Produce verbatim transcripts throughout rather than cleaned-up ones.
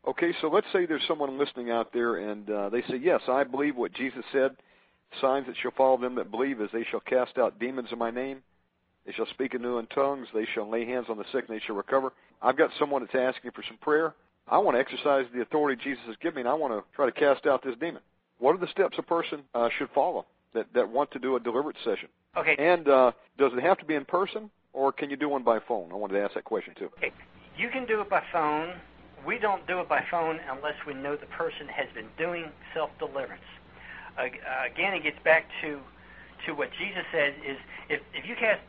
Okay, so let's say there's someone listening out there, and uh, they say, yes, I believe what Jesus said. Signs that shall follow them that believe is they shall cast out demons in my name. They shall speak in new tongues. They shall lay hands on the sick, and they shall recover. I've got someone that's asking for some prayer. I want to exercise the authority Jesus has given me, and I want to try to cast out this demon. What are the steps a person uh, should follow that, that want to do a deliverance session? Okay. And uh, does it have to be in person, or can you do one by phone? I wanted to ask that question, too. Okay. You can do it by phone. We don't do it by phone unless we know the person has been doing self-deliverance. Uh, again, it gets back to to what Jesus says is if, if you cast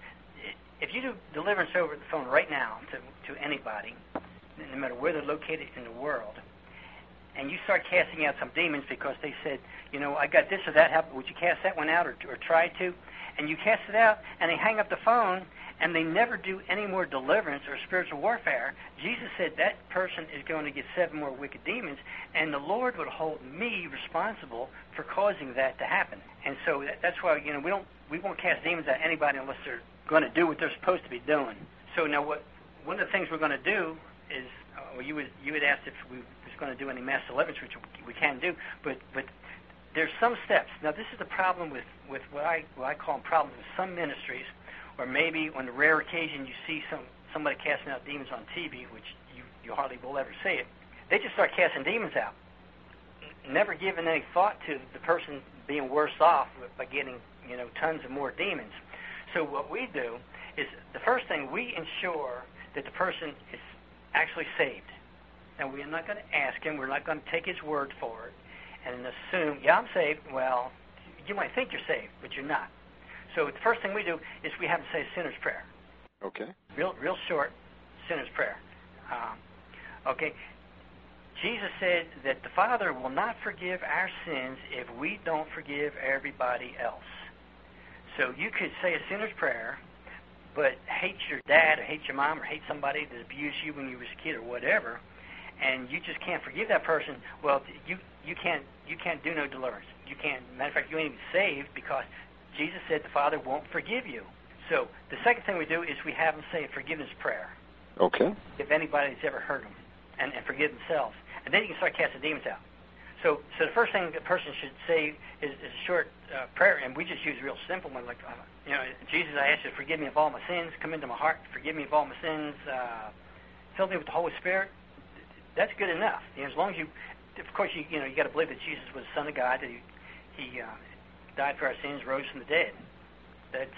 if you do deliverance over the phone right now to, to anybody, no matter where they're located in the world, and you start casting out some demons because they said, you know, I got this or that happened, would you cast that one out or, or try to? And you cast it out, and they hang up the phone, and they never do any more deliverance or spiritual warfare. Jesus said that person is going to get seven more wicked demons, and the Lord would hold me responsible for causing that to happen. And so that, that's why, you know, we don't we won't cast demons at anybody unless they're going to do what they're supposed to be doing. So now, what one of the things we're going to do is, uh, well, you would you had asked if we was going to do any mass deliverance, which we can do, but but there's some steps. Now, this is the problem with with what I what I call problems with some ministries. Or maybe on the rare occasion you see some somebody casting out demons on T V, which you, you hardly will ever see it. They just start casting demons out, never giving any thought to the person being worse off by getting, you know, tons of more demons. So what we do is the first thing, we ensure that the person is actually saved. Now, we're not going to ask him. We're not going to take his word for it and assume, yeah, I'm saved. Well, you might think you're saved, but you're not. So the first thing we do is we have to say a sinner's prayer. Okay. Real, real short, sinner's prayer. Um, okay. Jesus said that the Father will not forgive our sins if we don't forgive everybody else. So you could say a sinner's prayer, but hate your dad or hate your mom or hate somebody that abused you when you was a kid or whatever, and you just can't forgive that person. Well, you you can't you can't do no deliverance. You can't. Matter of fact, you ain't even saved because Jesus said the Father won't forgive you. So the second thing we do is we have them say a forgiveness prayer. Okay. If anybody's ever heard them, and, and forgive themselves. And then you can start casting demons out. So so the first thing a person should say is, is a short uh, prayer, and we just use a real simple one, like, uh, you know, Jesus, I ask you to forgive me of all my sins, come into my heart, forgive me of all my sins, uh, fill me with the Holy Spirit. That's good enough. You know, as long as you, of course, you you know, you got to believe that Jesus was the Son of God, that he, he uh, died for our sins, rose from the dead. That's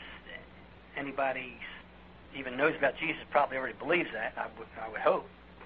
anybody even knows about Jesus probably already believes that. I would I would hope.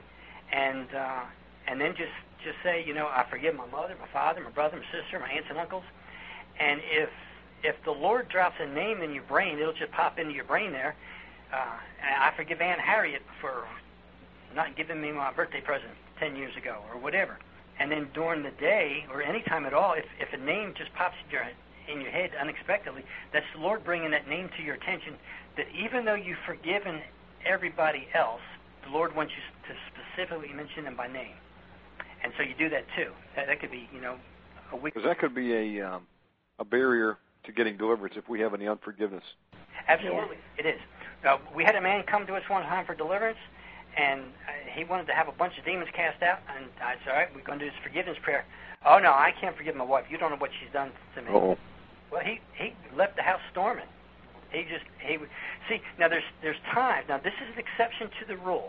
And uh, and then just just say, you know, I forgive my mother, my father, my brother, my sister, my aunts and uncles. And if if the Lord drops a name in your brain, it'll just pop into your brain there. Uh, and I forgive Aunt Harriet for not giving me my birthday present ten years ago, or whatever. And then during the day, or any time at all, if if a name just pops in your in your head unexpectedly, that's the Lord bringing that name to your attention, that even though you've forgiven everybody else, the Lord wants you to specifically mention them by name. And so you do that too. That, that could be, you know, a week. Because that could be a um, a barrier to getting deliverance if we have any unforgiveness. Absolutely, it is. Uh, we had a man come to us one time for deliverance, and uh, he wanted to have a bunch of demons cast out, and I said, all right, we're going to do this forgiveness prayer. Oh, no, I can't forgive my wife. You don't know what she's done to me. Uh-oh. Well, he, he left the house storming. He just, he would, see, now there's there's times, now this is an exception to the rule.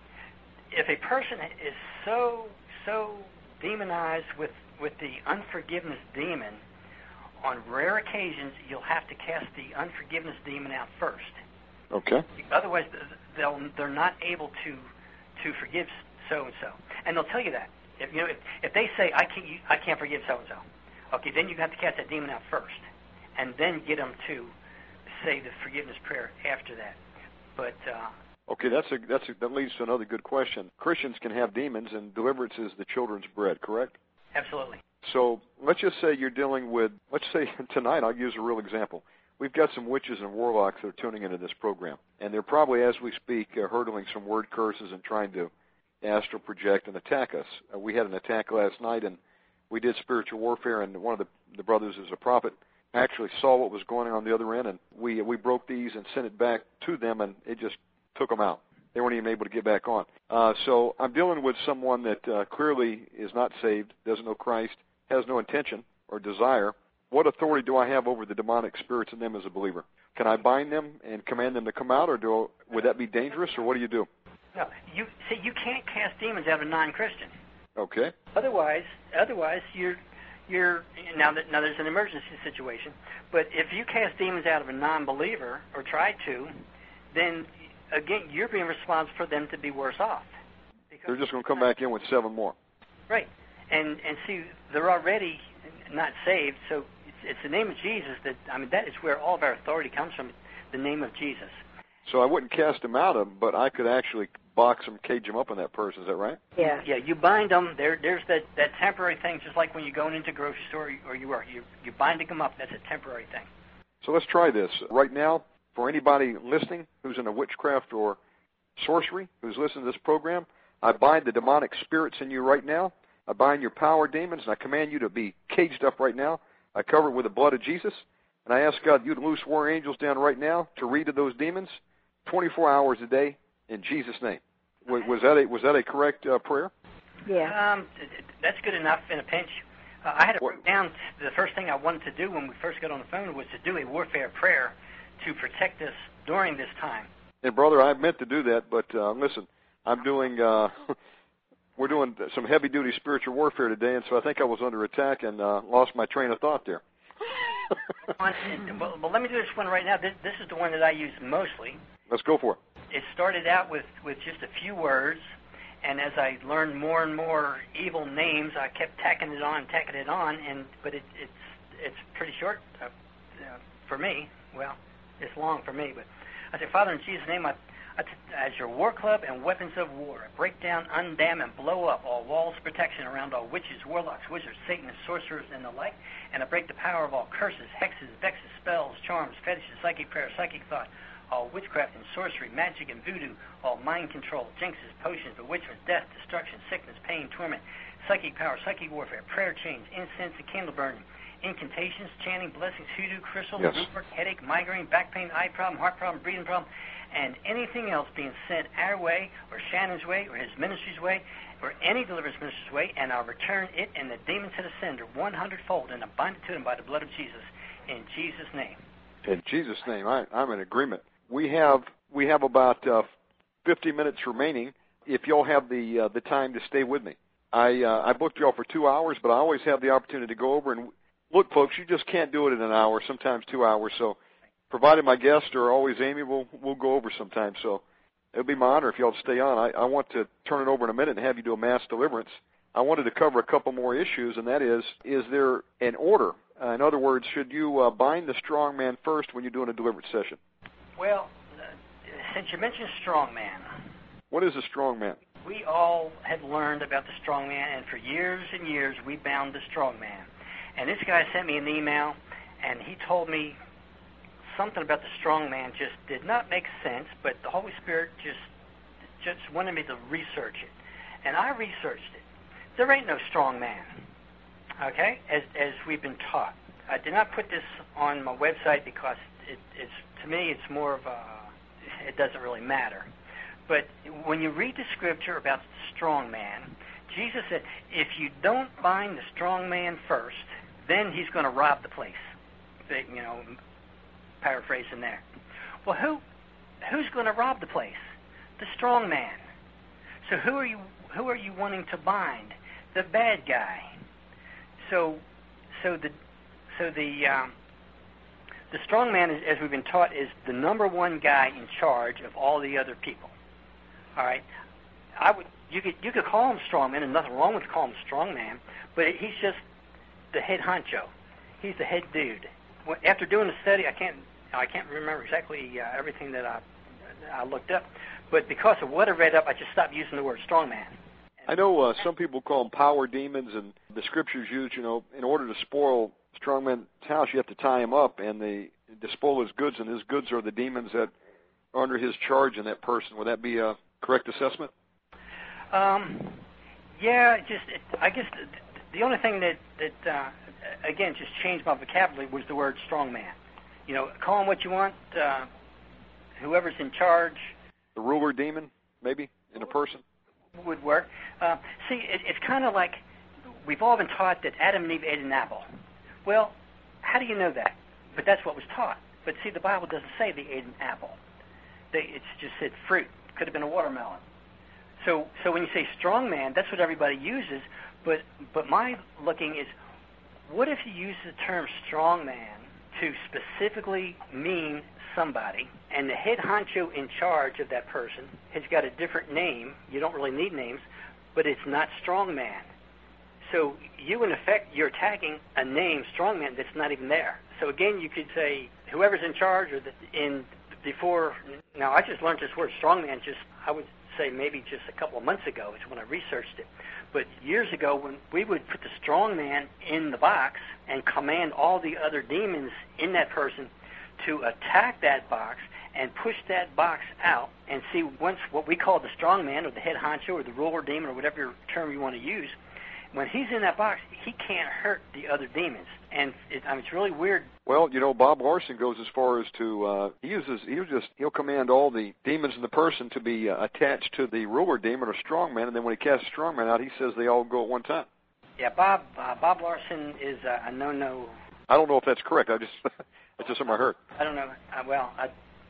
If a person is so, so demonized with, with the unforgiveness demon, on rare occasions, you'll have to cast the unforgiveness demon out first. Okay. Otherwise, they'll, they're not able to to forgive so-and-so. And they'll tell you that. If, you know, if, if they say, I can't, you, I can't forgive so-and-so, okay, then you have to cast that demon out first, and then get them to say the forgiveness prayer after that. But uh, okay, that's a that's a, that leads to another good question. Christians can have demons, and deliverance is the children's bread, correct? Absolutely. So let's just say you're dealing with, let's say tonight, I'll use a real example. We've got some witches and warlocks that are tuning into this program, and they're probably, as we speak, uh, hurtling some word curses and trying to astral project and attack us. Uh, we had an attack last night, and we did spiritual warfare, and one of the, the brothers is a prophet, actually saw what was going on on the other end, and we we broke these and sent it back to them, and it just took them out. they weren't even able to get back on. Uh, so I'm dealing with someone that uh, clearly is not saved, doesn't know Christ, has no intention or desire. What authority do I have over the demonic spirits in them as a believer? Can I bind them and command them to come out, or do, would that be dangerous, or what do you do? No, you see, you can't cast demons out of a non-Christian. Okay. Otherwise, otherwise you're you're now that now there's an emergency situation. But if you cast demons out of a non-believer or try to, then again you're being responsible for them to be worse off. They're just going to come back in with seven more. Right, and and see they're already not saved, so it's, it's the name of Jesus that I mean that is where all of our authority comes from. The name of Jesus. So I wouldn't cast them out of them, but I could actually box them, cage them up on that person. Is that right? Yeah. Yeah, you bind them. There, there's that, that temporary thing, just like when you're going into a grocery store or you are. You, you're binding them up. That's a temporary thing. So let's try this. Right now, for anybody listening who's into witchcraft or sorcery, who's listening to this program, I bind the demonic spirits in you right now. I bind your power demons, and I command you to be caged up right now. I cover it with the blood of Jesus, and I ask God you to loose war angels down right now to read to those demons twenty-four hours a day in Jesus' name. Was, was that a was that a correct uh, prayer? Yeah. Um, that's good enough in a pinch. Uh, I had it written down. The first thing I wanted to do when we first got on the phone was to do a warfare prayer to protect us during this time. And brother, I meant to do that, but uh, listen, I'm doing. Uh, we're doing some heavy-duty spiritual warfare today, and so I think I was under attack and uh, lost my train of thought there. well, well, let me do this one right now. This, this is the one that I use mostly. Let's go for it. It started out with, with just a few words, and as I learned more and more evil names, I kept tacking it on, tacking it on, and but it, it's it's pretty short uh, uh, for me. Well, it's long for me, but I say, Father, in Jesus' name, I, I t- as your war club and weapons of war, I break down, undam, and blow up all walls of protection around all witches, warlocks, wizards, Satanists, sorcerers, and the like, and I break the power of all curses, hexes, vexes, spells, charms, fetishes, psychic prayer, psychic thought, all witchcraft and sorcery, magic and voodoo, all mind control, jinxes, potions, bewitchments, death, destruction, sickness, pain, torment, psychic power, psychic warfare, prayer chains, incense and candle burning, incantations, chanting, blessings, hoodoo, crystals, yes. root work, headache, migraine, back pain, eye problem, heart problem, breathing problem, and anything else being sent our way or Shannon's way or his ministry's way or any deliverance minister's way, and I'll return it and the demon to the sender one hundredfold, and I bind it to them by the blood of Jesus, in Jesus' name. In Jesus' name, I, I'm in agreement. We have we have about uh, fifty minutes remaining. If y'all have the uh, the time to stay with me, I uh, I booked y'all for two hours, but I always have the opportunity to go over and look, folks. You just can't do it in an hour. Sometimes two hours. So, provided my guests are always amiable, we'll go over sometimes. So, it'll be my honor if y'all stay on. I, I want to turn it over in a minute and have you do a mass deliverance. I wanted to cover a couple more issues, and that is: is there an order? Uh, in other words, should you uh, bind the strong man first when you're doing a deliverance session? Well, uh, since you mentioned strong man. What is a strong man? We all have learned about the strong man, and for years and years we bound the strong man. And this guy sent me an email, and he told me something about the strong man just did not make sense, but the Holy Spirit just just wanted me to research it. And I researched it. There ain't no strong man, okay, as as we've been taught. I did not put this on my website because it, it's to me it's more of a, it doesn't really matter. But when you read the scripture about the strong man, Jesus said, if you don't bind the strong man first, then he's going to rob the place. You know, paraphrasing there. Well, who who's going to rob the place? The strong man. So who are you who are you wanting to bind? The bad guy. So so the so the um, the strong man, is, as we've been taught, is the number one guy in charge of all the other people. All right, I would you could you could call him strong man, and nothing wrong with calling him strong man, but he's just the head honcho. He's the head dude. After doing the study, I can't I can't remember exactly uh, everything that I I looked up, but because of what I read up, I just stopped using the word strong man. I know uh, some people call them power demons, and the scriptures use, you know, in order to spoil strongman's house, you have to tie him up, and the to spoil his goods, and his goods are the demons that are under his charge in that person. Would that be a correct assessment? Um, yeah, just it, I guess the, the only thing that that uh, again just changed my vocabulary was the word strong man. You know, call him what you want. Uh, whoever's in charge. The ruler demon. maybe, in a person? Would work. Uh, see, it, it's kind of like we've all been taught that Adam and Eve ate an apple. Well, how do you know that? But that's what was taught. But see, the Bible doesn't say they ate an apple. They, it's just said fruit. Could have been a watermelon. So, so when you say strong man, that's what everybody uses. But, but my looking is, what if you use the term strong man to specifically mean somebody, and the head honcho in charge of that person has got a different name? You don't really need names, but it's not strong man. So you, in effect, you're attacking a name, strong man, that's not even there. So again, you could say whoever's in charge, or the, in before. Now, I just learned this word strong man just, I would say maybe just a couple of months ago. It's when I researched it. But years ago, when we would put the strong man in the box and command all the other demons in that person to attack that box and push that box out, and see, once what we call the strong man, or the head honcho, or the ruler demon, or whatever term you want to use, when he's in that box, he can't hurt the other demons. And it, I mean, it's really weird. Well, you know, Bob Larson goes as far as to, uh, he uses, he'll just, he'll command all the demons in the person to be uh, attached to the ruler demon or strong man, and then when he casts a strong man out, he says they all go at one time. Yeah, Bob, uh, Bob Larson is uh, a no-no. I don't know if that's correct. I just, that's just something I heard. I don't know. Uh, well, I,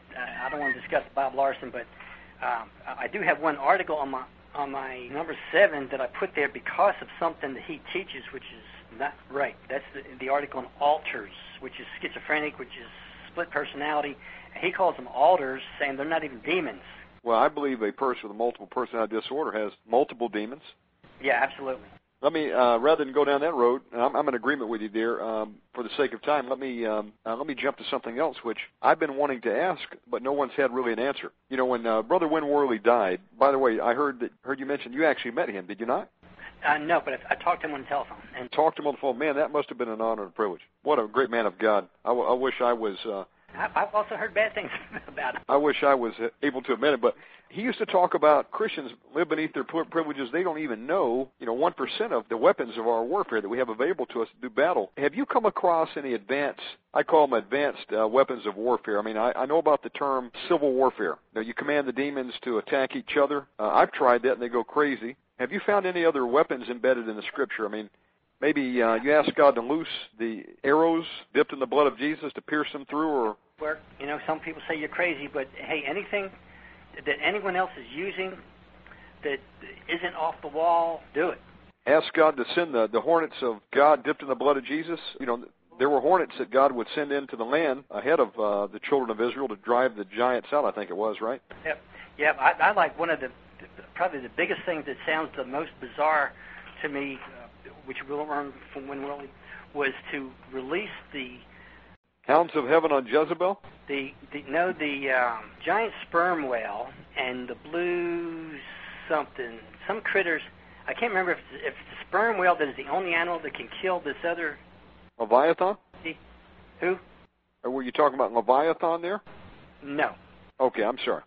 I don't want to discuss Bob Larson, but um, I do have one article on my, on my number seven that I put there because of something that he teaches, which is not right. That's the, the article on alters, which is schizophrenic, which is split personality. He calls them alters, saying they're not even demons. Well, I believe a person with a multiple personality disorder has multiple demons. Yeah, absolutely. Let me, uh, rather than go down that road, and I'm, I'm in agreement with you, dear. Um, for the sake of time, let me um, uh, let me jump to something else, which I've been wanting to ask, but no one's had really an answer. You know, when uh, Brother Win Worley died. By the way, I heard that heard you mention you actually met him. Did you not? Uh, no, but I, I talked to him on the telephone. And talked to him on the phone. Man, that must have been an honor and a privilege. What a great man of God. I, w- I wish I was. Uh, I've also heard bad things about him. I wish I was able to have met him, but he used to talk about Christians live beneath their privileges. They don't even know, you know, one percent of the weapons of our warfare that we have available to us to do battle. Have you come across any advanced, I call them advanced uh, weapons of warfare? I mean, I, I know about the term civil warfare. Now, you command the demons to attack each other. Uh, I've tried that, and they go crazy. Have you found any other weapons embedded in the Scripture? I mean, maybe uh, you ask God to loose the arrows dipped in the blood of Jesus to pierce them through, or... Work. You know, some people say you're crazy, but hey, anything that anyone else is using that isn't off the wall, do it. Ask God to send the, the hornets of God dipped in the blood of Jesus. You know, there were hornets that God would send into the land ahead of uh, the children of Israel to drive the giants out, I think it was, right? Yep. Yep. I, I like one of the, probably the biggest thing that sounds the most bizarre to me, uh, which we'll learn from Win Worley, was to release the Hounds of Heaven on Jezebel? The, the no, the um, giant sperm whale and the blue something, some critters. I can't remember if it's, if it's the sperm whale that is the only animal that can kill this other. Leviathan? The, who? Or were you talking about Leviathan there? No. Okay, I'm sorry.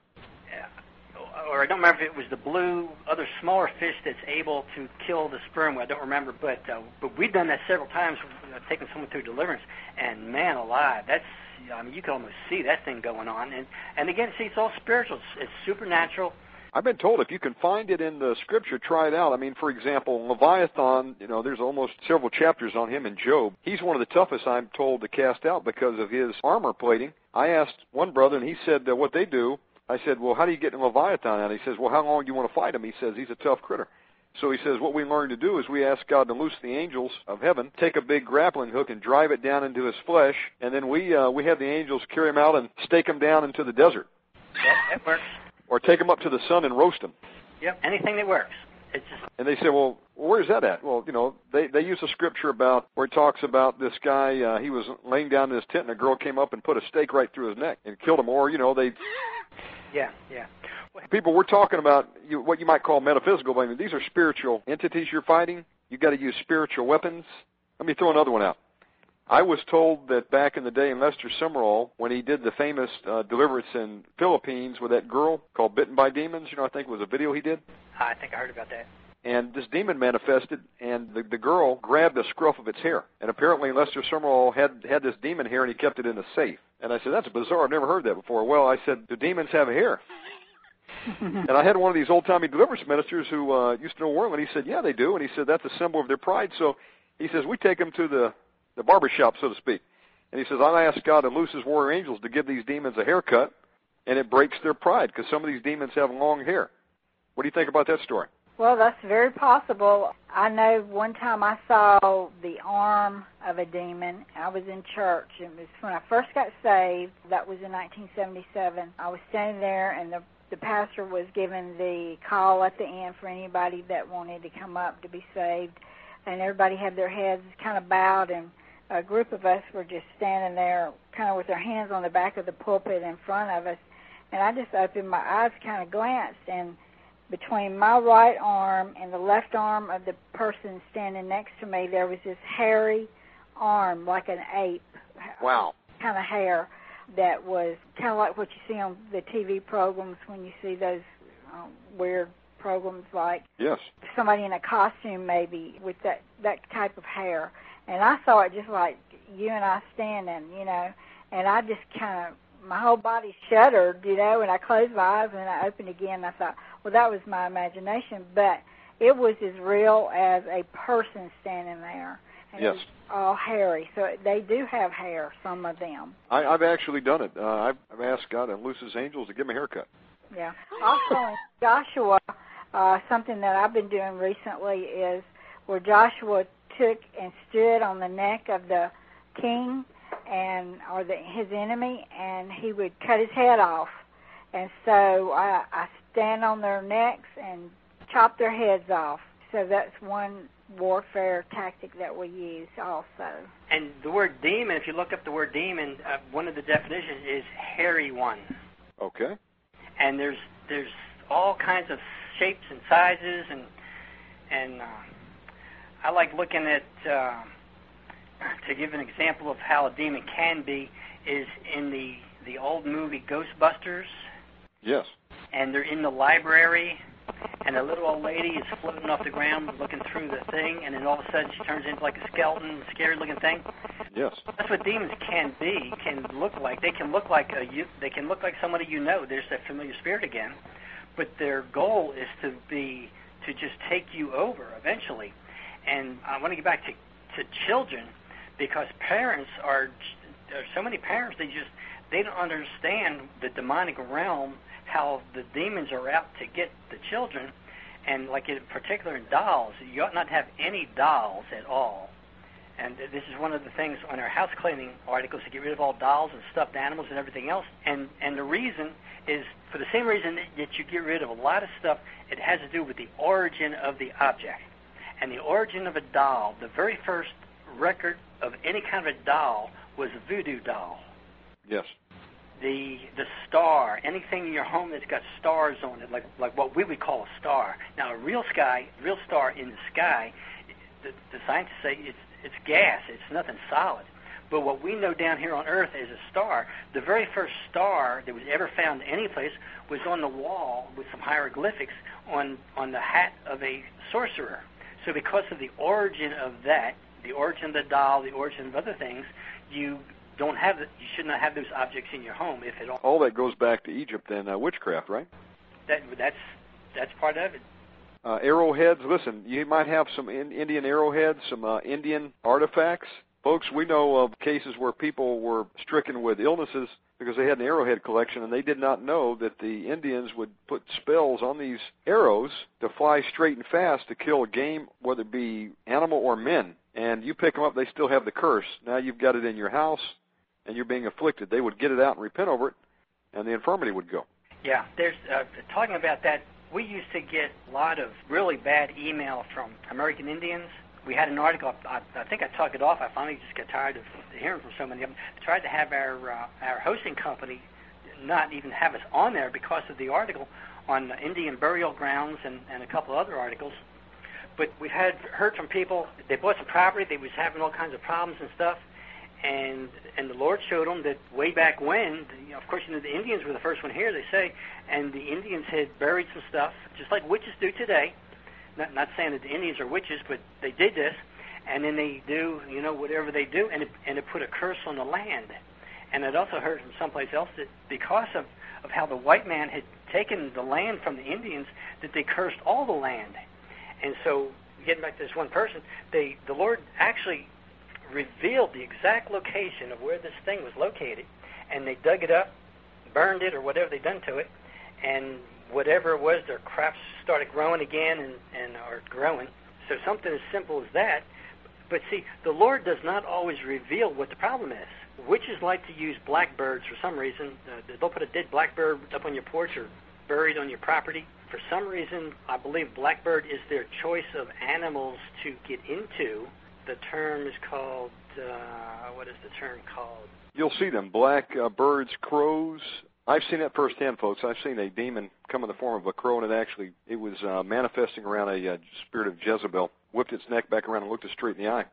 Or I don't remember if it was the blue, other smaller fish that's able to kill the sperm whale. I don't remember, but uh, but we've done that several times, uh, taking someone through deliverance. And man alive, that's, I mean, you can almost see that thing going on. And and again, see, it's all spiritual. It's, it's supernatural. I've been told if you can find it in the Scripture, try it out. I mean, for example, Leviathan, you know, there's almost several chapters on him in Job. He's one of the toughest, I'm told, to cast out because of his armor plating. I asked one brother, and he said uh, what they do. I said, well, how do you get Leviathan out? He says, well, how long do you want to fight him? He says, he's a tough critter. So he says, what we learn to do is we ask God to loose the angels of heaven, take a big grappling hook and drive it down into his flesh, and then we uh, we have the angels carry him out and stake him down into the desert. Yep, that works. Or take him up to the sun and roast him. Yep, anything that works. It's just... And they say, well, where's that at? Well, you know, they, they use a scripture about where it talks about this guy, uh, he was laying down in his tent, and a girl came up and put a stake right through his neck and killed him. Or, you know, they... Yeah, yeah. People, we're talking about you, what you might call metaphysical, but I mean, these are spiritual entities you're fighting. You've got to use spiritual weapons. Let me throw another one out. I was told that back in the day in Lester Summerall, when he did the famous uh, deliverance in Philippines with that girl called Bitten by Demons, you know, I think it was a video he did. I think I heard about that. And this demon manifested, and the, the girl grabbed a scruff of its hair. And apparently Lester Summerall had, had this demon hair, and he kept it in a safe. And I said, that's bizarre. I've never heard that before. Well, I said, do demons have hair? And I had one of these old-timey deliverance ministers who uh, used to know Warren, and he said, yeah, they do. And he said, that's a symbol of their pride. So he says, we take them to the, the barber shop, so to speak. And he says, I ask God to loose his warrior angels to give these demons a haircut, and it breaks their pride because some of these demons have long hair. What do you think about that story? Well, that's very possible. I know one time I saw the arm of a demon. I was in church. It was when I first got saved. That was in nineteen seventy-seven. I was standing there, and the, the pastor was giving the call at the end for anybody that wanted to come up to be saved. And everybody had their heads kind of bowed, and a group of us were just standing there kind of with their hands on the back of the pulpit in front of us. And I just opened my eyes, kind of glanced, and between my right arm and the left arm of the person standing next to me, there was this hairy arm, like an ape. Wow. Kind of hair that was kind of like what you see on the T V programs when you see those uh, weird programs like yes. somebody in a costume maybe with that, that type of hair. And I saw it just like you and I standing, you know, and I just kind of, my whole body shuddered, you know, and I closed my eyes and I opened again and I thought, well, that was my imagination, but it was as real as a person standing there. And yes. It was all hairy. So they do have hair, some of them. I, I've actually done it. Uh, I've, I've asked God to loose his angels to give me a haircut. Yeah. Also in Joshua, uh, something that I've been doing recently is where Joshua took and stood on the neck of the king and or the, his enemy, and he would cut his head off. And so I, I stand on their necks and chop their heads off. So that's one warfare tactic that we use also. And the word demon, if you look up the word demon, uh, one of the definitions is hairy one. Okay. And there's there's all kinds of shapes and sizes, and and uh, I like looking at, uh, to give an example of how a demon can be, is in the, the old movie Ghostbusters. Yes. And they're in the library, and a little old lady is floating off the ground looking through the thing, and then all of a sudden she turns into like a skeleton, scary-looking thing. Yes. That's what demons can be, can look like. They can look like a, you, they can look like somebody you know. There's that familiar spirit again. But their goal is to be, to just take you over eventually. And I want to get back to, to children, because parents are, there are so many parents, they just, they don't understand the demonic realm, how the demons are out to get the children. And like in particular in dolls, you ought not to have any dolls at all. And this is one of the things on our house cleaning articles, to get rid of all dolls and stuffed animals and everything else. And and the reason is, for the same reason that you get rid of a lot of stuff, it has to do with the origin of the object. And the origin of a doll, the very first record of any kind of a doll was a voodoo doll. Yes. The the star, anything in your home that's got stars on it, like like what we would call a star. Now, a real sky, real star in the sky, the, the scientists say it's it's gas. It's nothing solid. But what we know down here on Earth as a star, the very first star that was ever found any place was on the wall with some hieroglyphics on on the hat of a sorcerer. So because of the origin of that, the origin of the doll, the origin of other things, you don't have the, you should not have those objects in your home, if at all. All that goes back to Egypt and uh, witchcraft, right? That that's that's part of it. Uh, arrowheads. Listen, you might have some in, Indian arrowheads, some uh, Indian artifacts. Folks, we know of cases where people were stricken with illnesses because they had an arrowhead collection, and they did not know that the Indians would put spells on these arrows to fly straight and fast to kill game, whether it be animal or men. And you pick them up, they still have the curse. Now you've got it in your house, and you're being afflicted. They would get it out and repent over it, and the infirmity would go. Yeah, there's uh, talking about that. We used to get a lot of really bad email from American Indians. We had an article, I, I think I took it off. I finally just got tired of hearing from so many of them. I tried to have our uh, our hosting company not even have us on there because of the article on Indian burial grounds and, and a couple of other articles. But we had heard from people, they bought some property, they was having all kinds of problems and stuff, and and the Lord showed them that way back when, you know, of course, you know, the Indians were the first one here, they say, and the Indians had buried some stuff, just like witches do today. Not, not saying that the Indians are witches, but they did this, and then they do, you know, whatever they do, and it, and it put a curse on the land. And I'd also heard from someplace else that because of, of how the white man had taken the land from the Indians, that they cursed all the land. And so, getting back to this one person, they the Lord actually revealed the exact location of where this thing was located, and they dug it up, burned it, or whatever they done to it, and whatever it was, their crops started growing again and, and are growing. So something as simple as that. But see, the Lord does not always reveal what the problem is. Witches like to use blackbirds for some reason. Uh, they'll put a dead blackbird up on your porch or buried on your property. For some reason, I believe blackbird is their choice of animals to get into. The term is called, uh, what is the term called? You'll see them, black uh, birds, crows. I've seen that firsthand, folks. I've seen a demon come in the form of a crow, and it actually, it was uh, manifesting around a uh, spirit of Jezebel, whipped its neck back around and looked it straight in the eye.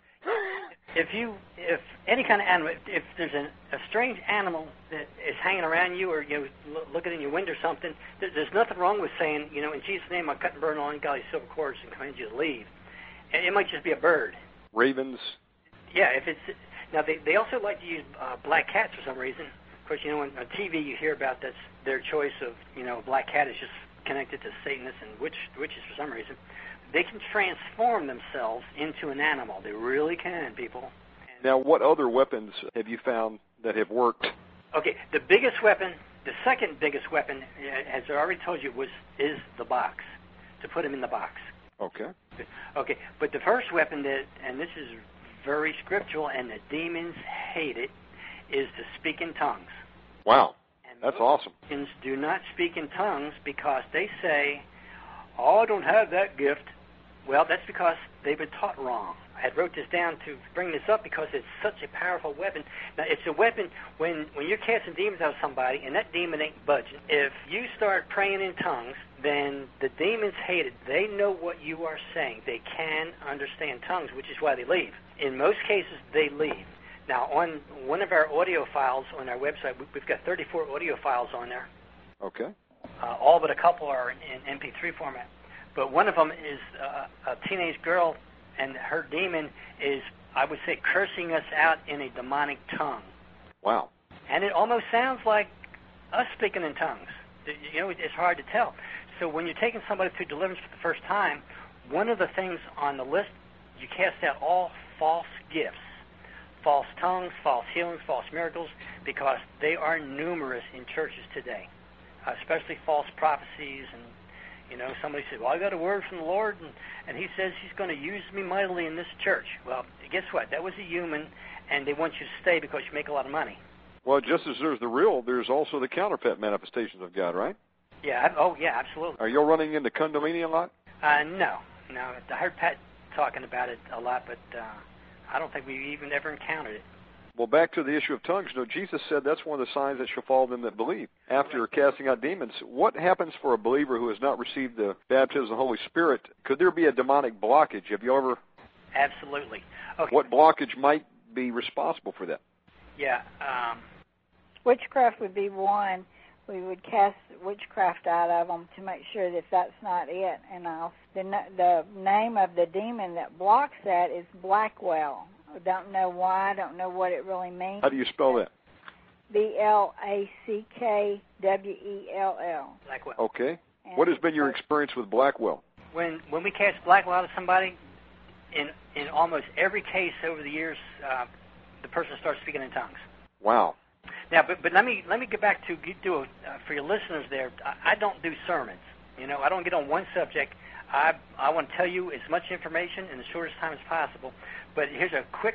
If you, if any kind of animal, if, if there's an, a strange animal that is hanging around you, or you know, looking in your window or something, there, there's nothing wrong with saying, you know, in Jesus' name, I cut and burn all ungodly silver cords and command you to leave. And it might just be a bird. Ravens. Yeah, if it's now they they also like to use uh, black cats for some reason. Of course, you know, on, on T V you hear about that's their choice of, you know, a black cat is just connected to Satanists and witch, witches for some reason. They can transform themselves into an animal. They really can, people. And now, what other weapons have you found that have worked? Okay, the biggest weapon, the second biggest weapon, as I already told you, was is the box, to put them in the box. Okay. Okay, but the first weapon that, and this is very scriptural, and the demons hate it, is to speak in tongues. Wow, and that's awesome. Demons do not speak in tongues because they say, oh, I don't have that gift. Well, that's because they've been taught wrong. I had wrote this down to bring this up because it's such a powerful weapon. Now, it's a weapon when, when you're casting demons out of somebody and that demon ain't budging. If you start praying in tongues, then the demons hate it. They know what you are saying. They can understand tongues, which is why they leave. In most cases, they leave. Now, on one of our audio files on our website, we've got thirty-four audio files on there. Okay. Uh, all but a couple are in, in M P three format. But one of them is uh, a teenage girl, and her demon is, I would say, cursing us out in a demonic tongue. Wow. And it almost sounds like us speaking in tongues. You know, it's hard to tell. So when you're taking somebody through deliverance for the first time, one of the things on the list, you cast out all false gifts, false tongues, false healings, false miracles, because they are numerous in churches today, uh, especially false prophecies. And, you know, somebody said, well, I got a word from the Lord, and, and he says he's going to use me mightily in this church. Well, guess what? That was a human, and they want you to stay because you make a lot of money. Well, just as there's the real, there's also the counterfeit manifestations of God, right? Yeah. Oh, yeah, absolutely. Are you running into Kundalini a lot? Uh, no. No. I heard Pat talking about it a lot, but uh, I don't think we even ever encountered it. Well, back to the issue of tongues. You know, Jesus said that's one of the signs that shall follow them that believe. After casting out demons, what happens for a believer who has not received the baptism of the Holy Spirit? Could there be a demonic blockage? Have you ever? Absolutely. Okay. What blockage might be responsible for that? Yeah. Um, Witchcraft would be one. We would cast witchcraft out of them to make sure that that's not it. And I'll, the, the name of the demon that blocks that is Blackwell. I don't know why. I don't know what it really means. How do you spell that? B L A C K W E L L. Blackwell. Okay. And what has been your experience with Blackwell? When when we cast Blackwell out of somebody, in in almost every case over the years, uh, the person starts speaking in tongues. Wow. Now, but but let me let me get back to do a, uh, for your listeners there. I, I don't do sermons. You know, I don't get on one subject. I I want to tell you as much information in the shortest time as possible. But here's a quick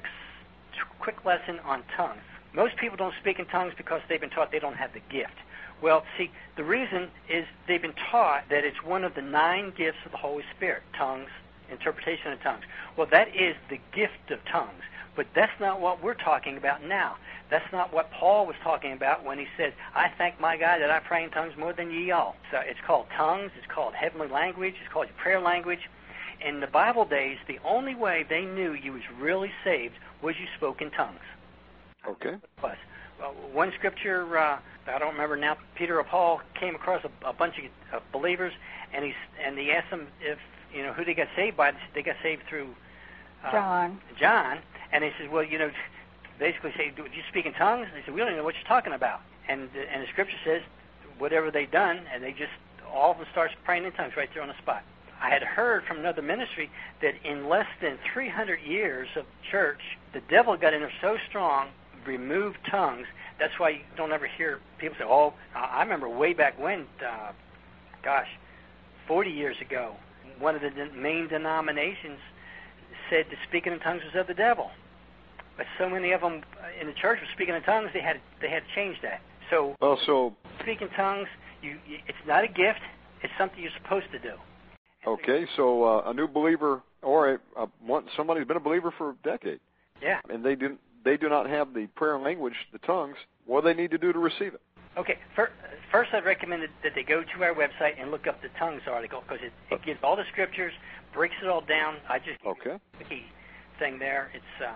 quick lesson on tongues. Most people don't speak in tongues because they've been taught they don't have the gift. Well, see, the reason is they've been taught that it's one of the nine gifts of the Holy Spirit, tongues, interpretation of tongues. Well, that is the gift of tongues. But that's not what we're talking about now. That's not what Paul was talking about when he said, I thank my God that I pray in tongues more than ye all. So it's called tongues. It's called heavenly language. It's called prayer language. In the Bible days, the only way they knew you was really saved was you spoke in tongues. Okay. Plus, uh, one scripture, uh, I don't remember now, Peter or Paul came across a, a bunch of uh, believers, and he and he asked them if, you know, who they got saved by. They got saved through uh, John. John. And he says, well, you know, basically say, do you speak in tongues? And they said, we don't even know what you're talking about. And, and the scripture says, whatever they'd done, and they just, all of them starts praying in tongues right there on the spot. I had heard from another ministry that in less than three hundred years of church, the devil got in there so strong, removed tongues. That's why you don't ever hear people say, oh, I remember way back when, uh, gosh, forty years ago, one of the main denominations said that speaking in tongues was of the devil. But so many of them in the church were speaking in tongues, they had they had to change that. So, well, so speaking tongues, you, it's not a gift. It's something you're supposed to do. Okay, so uh, a new believer or a, a, one, somebody who's been a believer for a decade, yeah, and they do they do not have the prayer language, the tongues. What do they need to do to receive it? Okay, first, first I'd recommend that they go to our website and look up the tongues article because it, it gives all the scriptures, breaks it all down. I just give okay. you the key thing there. It's uh,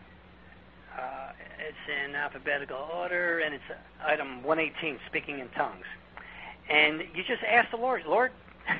uh, it's in alphabetical order, and it's uh, item one eighteen, speaking in tongues. And you just ask the Lord, Lord,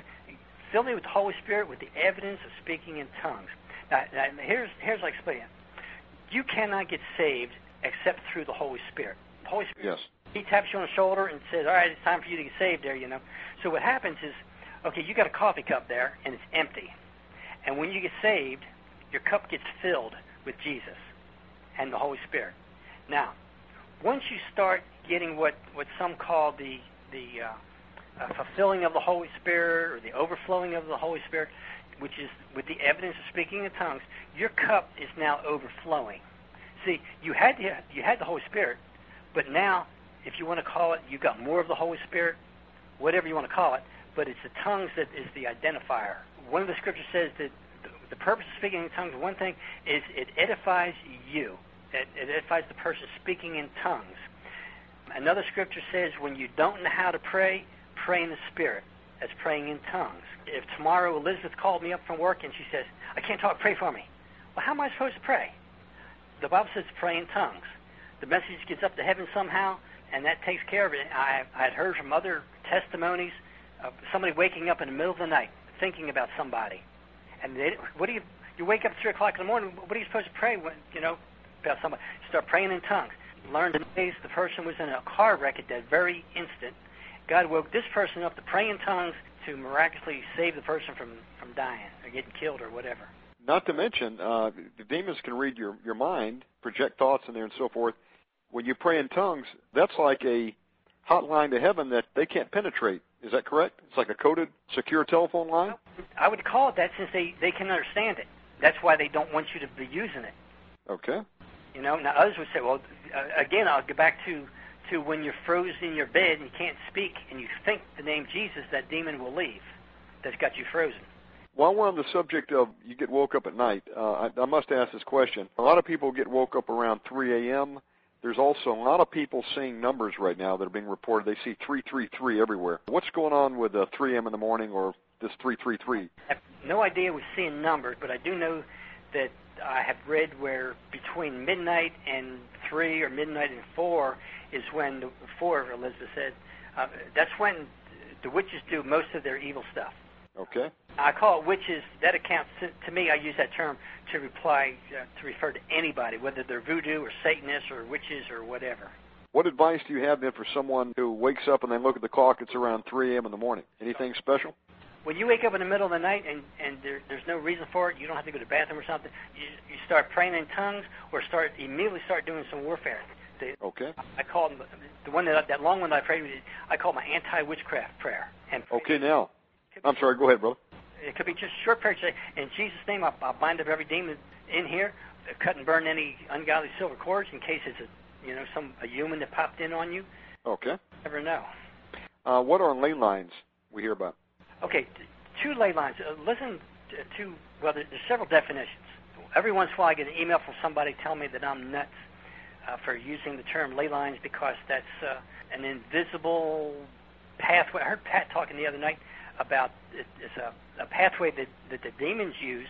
fill me with the Holy Spirit with the evidence of speaking in tongues. Now, now here's here's like explaining it. You cannot get saved except through the Holy Spirit. The Holy Spirit. Yes. He taps you on the shoulder and says, all right, it's time for you to get saved there, you know. So what happens is, okay, you got a coffee cup there, and it's empty. And when you get saved, your cup gets filled with Jesus and the Holy Spirit. Now, once you start getting what, what some call the, the uh, uh, fulfilling of the Holy Spirit or the overflowing of the Holy Spirit, which is with the evidence of speaking in tongues, your cup is now overflowing. See, you had the, you had the Holy Spirit, but now, if you want to call it, you've got more of the Holy Spirit, whatever you want to call it, but it's the tongues that is the identifier. One of the scriptures says that the purpose of speaking in tongues, one thing, is it edifies you. It, it edifies the person speaking in tongues. Another scripture says when you don't know how to pray, pray in the Spirit. That's praying in tongues. If tomorrow Elizabeth called me up from work and she says, I can't talk, pray for me. Well, how am I supposed to pray? The Bible says pray in tongues. The message gets up to heaven somehow, and that takes care of it. I I had heard from other testimonies of somebody waking up in the middle of the night thinking about somebody. And they, what do you, you wake up at three o'clock in the morning, what are you supposed to pray when, you know, about somebody? Start praying in tongues. Learned in days the person was in a car wreck at that very instant. God woke this person up to pray in tongues to miraculously save the person from, from dying or getting killed or whatever. Not to mention, uh, the demons can read your, your mind, project thoughts in there and so forth. When you pray in tongues, that's like a hotline to heaven that they can't penetrate. Is that correct? It's like a coded, secure telephone line? I would call it that since they, they can understand it. That's why they don't want you to be using it. Okay. You know, now others would say, well, uh, again, I'll go back to, to when you're frozen in your bed and you can't speak and you think the name Jesus, that demon will leave that's got you frozen. While we're on the subject of you get woke up at night, uh, I, I must ask this question. A lot of people get woke up around three a.m., There's also a lot of people seeing numbers right now that are being reported. They see three three three everywhere. What's going on with uh, three a.m. in the morning or this three three three? I have no idea we're seeing numbers, but I do know that I have read where between midnight and three or midnight and four is when, the, four, Elizabeth said, uh, that's when the witches do most of their evil stuff. Okay. I call it witches. That accounts to, to me. I use that term to reply uh, to refer to anybody, whether they're voodoo or Satanists or witches or whatever. What advice do you have then for someone who wakes up and they look at the clock? It's around three a.m. in the morning. Anything special? When you wake up in the middle of the night and and there, there's no reason for it, you don't have to go to the bathroom or something. You you start praying in tongues or start immediately start doing some warfare. The, okay. I call them, the one that that long one that I prayed. I call my anti-witchcraft prayer. And okay, now. I'm sorry. Go ahead, brother. It could be just a short prayer. Say, in Jesus' name, I'll, I'll bind up every demon in here, cut and burn any ungodly silver cords in case it's a, you know, some a human that popped in on you. Okay. Never know. Uh, what are ley lines we hear about? Okay, t- two ley lines. Uh, listen to, to well, there, there's several definitions. Every once in a while, I get an email from somebody telling me that I'm nuts uh, for using the term ley lines because that's uh, an invisible pathway. I heard Pat talking the other night about it, it's a, a pathway that, that the demons use,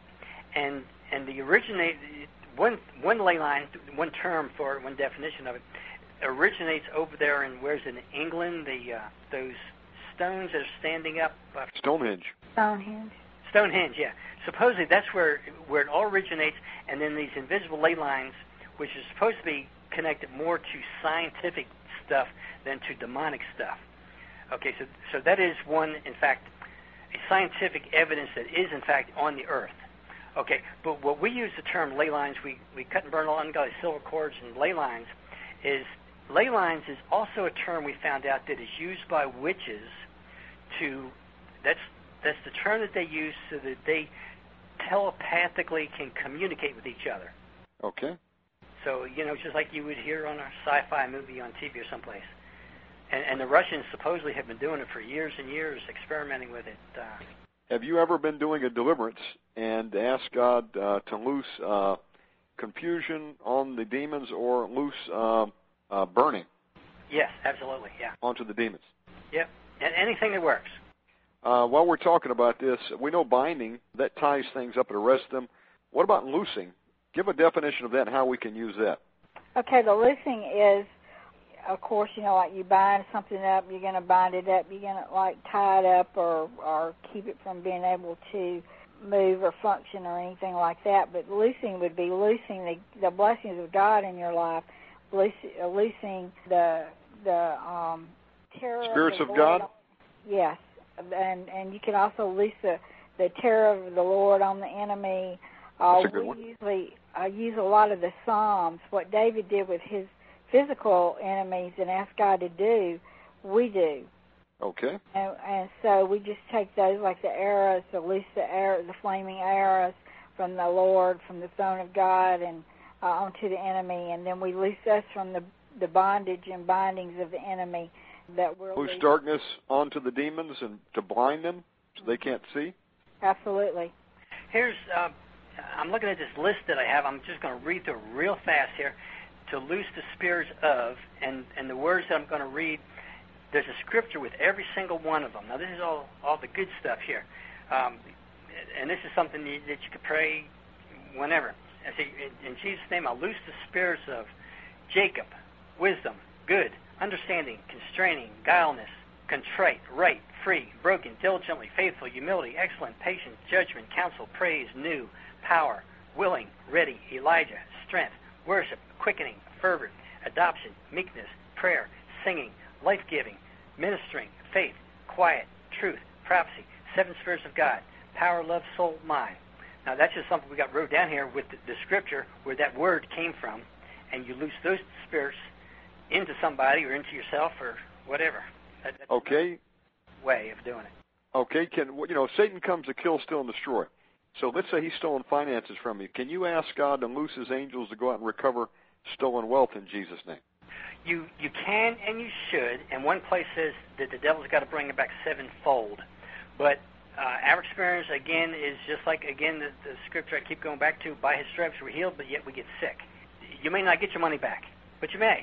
and and the originate one one ley line, one term for it, one definition of it, originates over there in where's it, in England, the uh, those stones that are standing up. Uh, Stonehenge. Stonehenge. Stonehenge, yeah. Supposedly that's where where it all originates, and then these invisible ley lines, which is supposed to be connected more to scientific stuff than to demonic stuff. Okay, so so that is one, in fact, a scientific evidence that is, in fact, on the earth. Okay, but what we use the term ley lines, we, we cut and burn all ungodly silver cords and ley lines, is ley lines is also a term we found out that is used by witches to, that's that's the term that they use so that they telepathically can communicate with each other. Okay. So, you know, just like you would hear on a sci-fi movie on T V or someplace. And, and the Russians supposedly have been doing it for years and years, experimenting with it. Uh, Have you ever been doing a deliverance and asked God uh, to loose uh, confusion on the demons or loose uh, uh, burning? Yes, absolutely, yeah. Onto the demons? Yep, and anything that works. Uh, while we're talking about this, we know binding, that ties things up and arrests them. What about loosing? Give a definition of that and how we can use that. Okay, the loosing is, of course, you know, like you bind something up, you're going to bind it up, you're going to, like, tie it up or, or keep it from being able to move or function or anything like that. But loosing would be loosing the, the blessings of God in your life, loose, uh, loosing the the um, terror Spirits of, the of Lord. God? Yes, and and you can also loose the, the terror of the Lord on the enemy. Uh, That's a good we one. usually uh, use a lot of the Psalms. What David did with his physical enemies and ask God to do, we do. Okay. And, and so we just take those, like the arrows, the loose the arrow, the flaming arrows from the Lord, from the throne of God, and uh, onto the enemy, and then we loose us from the the bondage and bindings of the enemy that we're Loose loose. darkness onto the demons and to blind them so they can't see? Absolutely. Here's, uh, I'm looking at this list that I have. I'm just going to read through real fast here. To loose the spirits of, and, and the words that I'm going to read, there's a scripture with every single one of them. Now, this is all, all the good stuff here. Um, and this is something that you could pray whenever. I say, in, in Jesus' name, I'll loose the spirits of Jacob, wisdom, good, understanding, constraining, guileless, contrite, right, free, broken, diligently, faithful, humility, excellent, patient, judgment, counsel, praise, new, power, willing, ready, Elijah, strength, worship, quickening, fervent, adoption, meekness, prayer, singing, life-giving, ministering, faith, quiet, truth, prophecy, seven spirits of God, power, love, soul, mind. Now, that's just something we got wrote down here with the, the scripture where that word came from, and you loose those spirits into somebody or into yourself or whatever. That, that's Okay. a way of doing it. Okay. Can you know, Satan comes to kill, steal, and destroy. So let's say he's stolen finances from you. Can you ask God to loose his angels to go out and recover stolen wealth in Jesus' name? You you can and you should, and one place says that the devil's got to bring it back sevenfold. But uh, our experience, again, is just like, again, the, the scripture I keep going back to, by his stripes we're healed, but yet we get sick. You may not get your money back, but you may.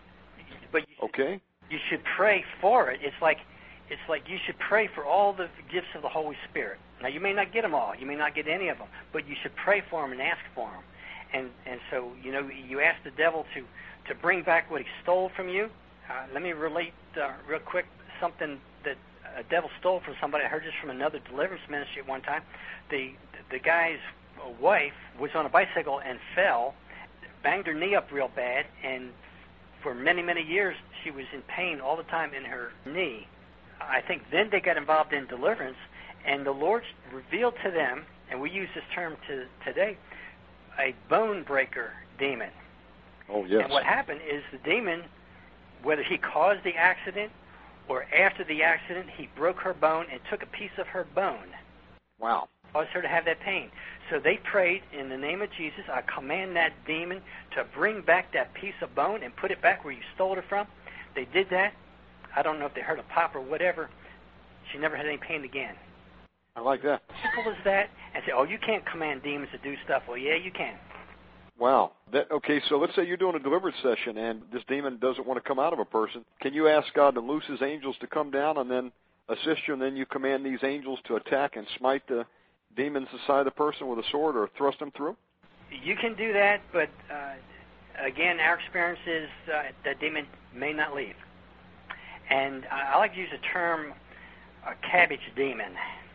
But you should, Okay. you should pray for it. It's like it's like you should pray for all the gifts of the Holy Spirit. Now, you may not get them all. You may not get any of them, but you should pray for them and ask for them. And and so, you know, you ask the devil to, to bring back what he stole from you. Uh, let me relate uh, real quick something that a devil stole from somebody. I heard this from another deliverance ministry at one time. The the guy's wife was on a bicycle and fell, banged her knee up real bad, and for many, many years she was in pain all the time in her knee. I think then they got involved in deliverance, and the Lord revealed to them, and we use this term to today, a bone breaker demon. Oh, yes. And what happened is the demon, whether he caused the accident or after the accident, he broke her bone and took a piece of her bone. Wow. Caused her to have that pain. So they prayed, in the name of Jesus, I command that demon to bring back that piece of bone and put it back where you stole it from. They did that. I don't know if they heard a pop or whatever. She never had any pain again. I like that. Simple as that. And say, oh, you can't command demons to do stuff. Well, yeah, you can. Wow. That okay, so let's say you're doing a deliverance session and this demon doesn't want to come out of a person. Can you ask God to loose his angels to come down and then assist you, and then you command these angels to attack and smite the demons inside the person with a sword or thrust them through? You can do that, but uh, again, our experience is uh, that demon may not leave. And I, I like to use the term a cabbage demon.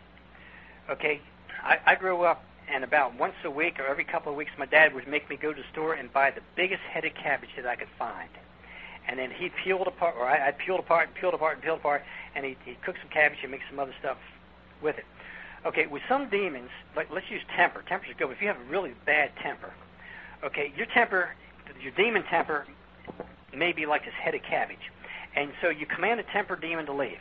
Okay, I, I grew up, and about once a week or every couple of weeks, my dad would make me go to the store and buy the biggest head of cabbage that I could find. and then he'd peel it apart, or I, I'd peel it apart and peel it apart and peel it apart, and he'd, he'd cook some cabbage and make some other stuff with it. Okay, with some demons, like let's use temper. Temper's good. If you have a really bad temper, okay, your temper, your demon temper, may be like this head of cabbage, and so you command a temper demon to leave,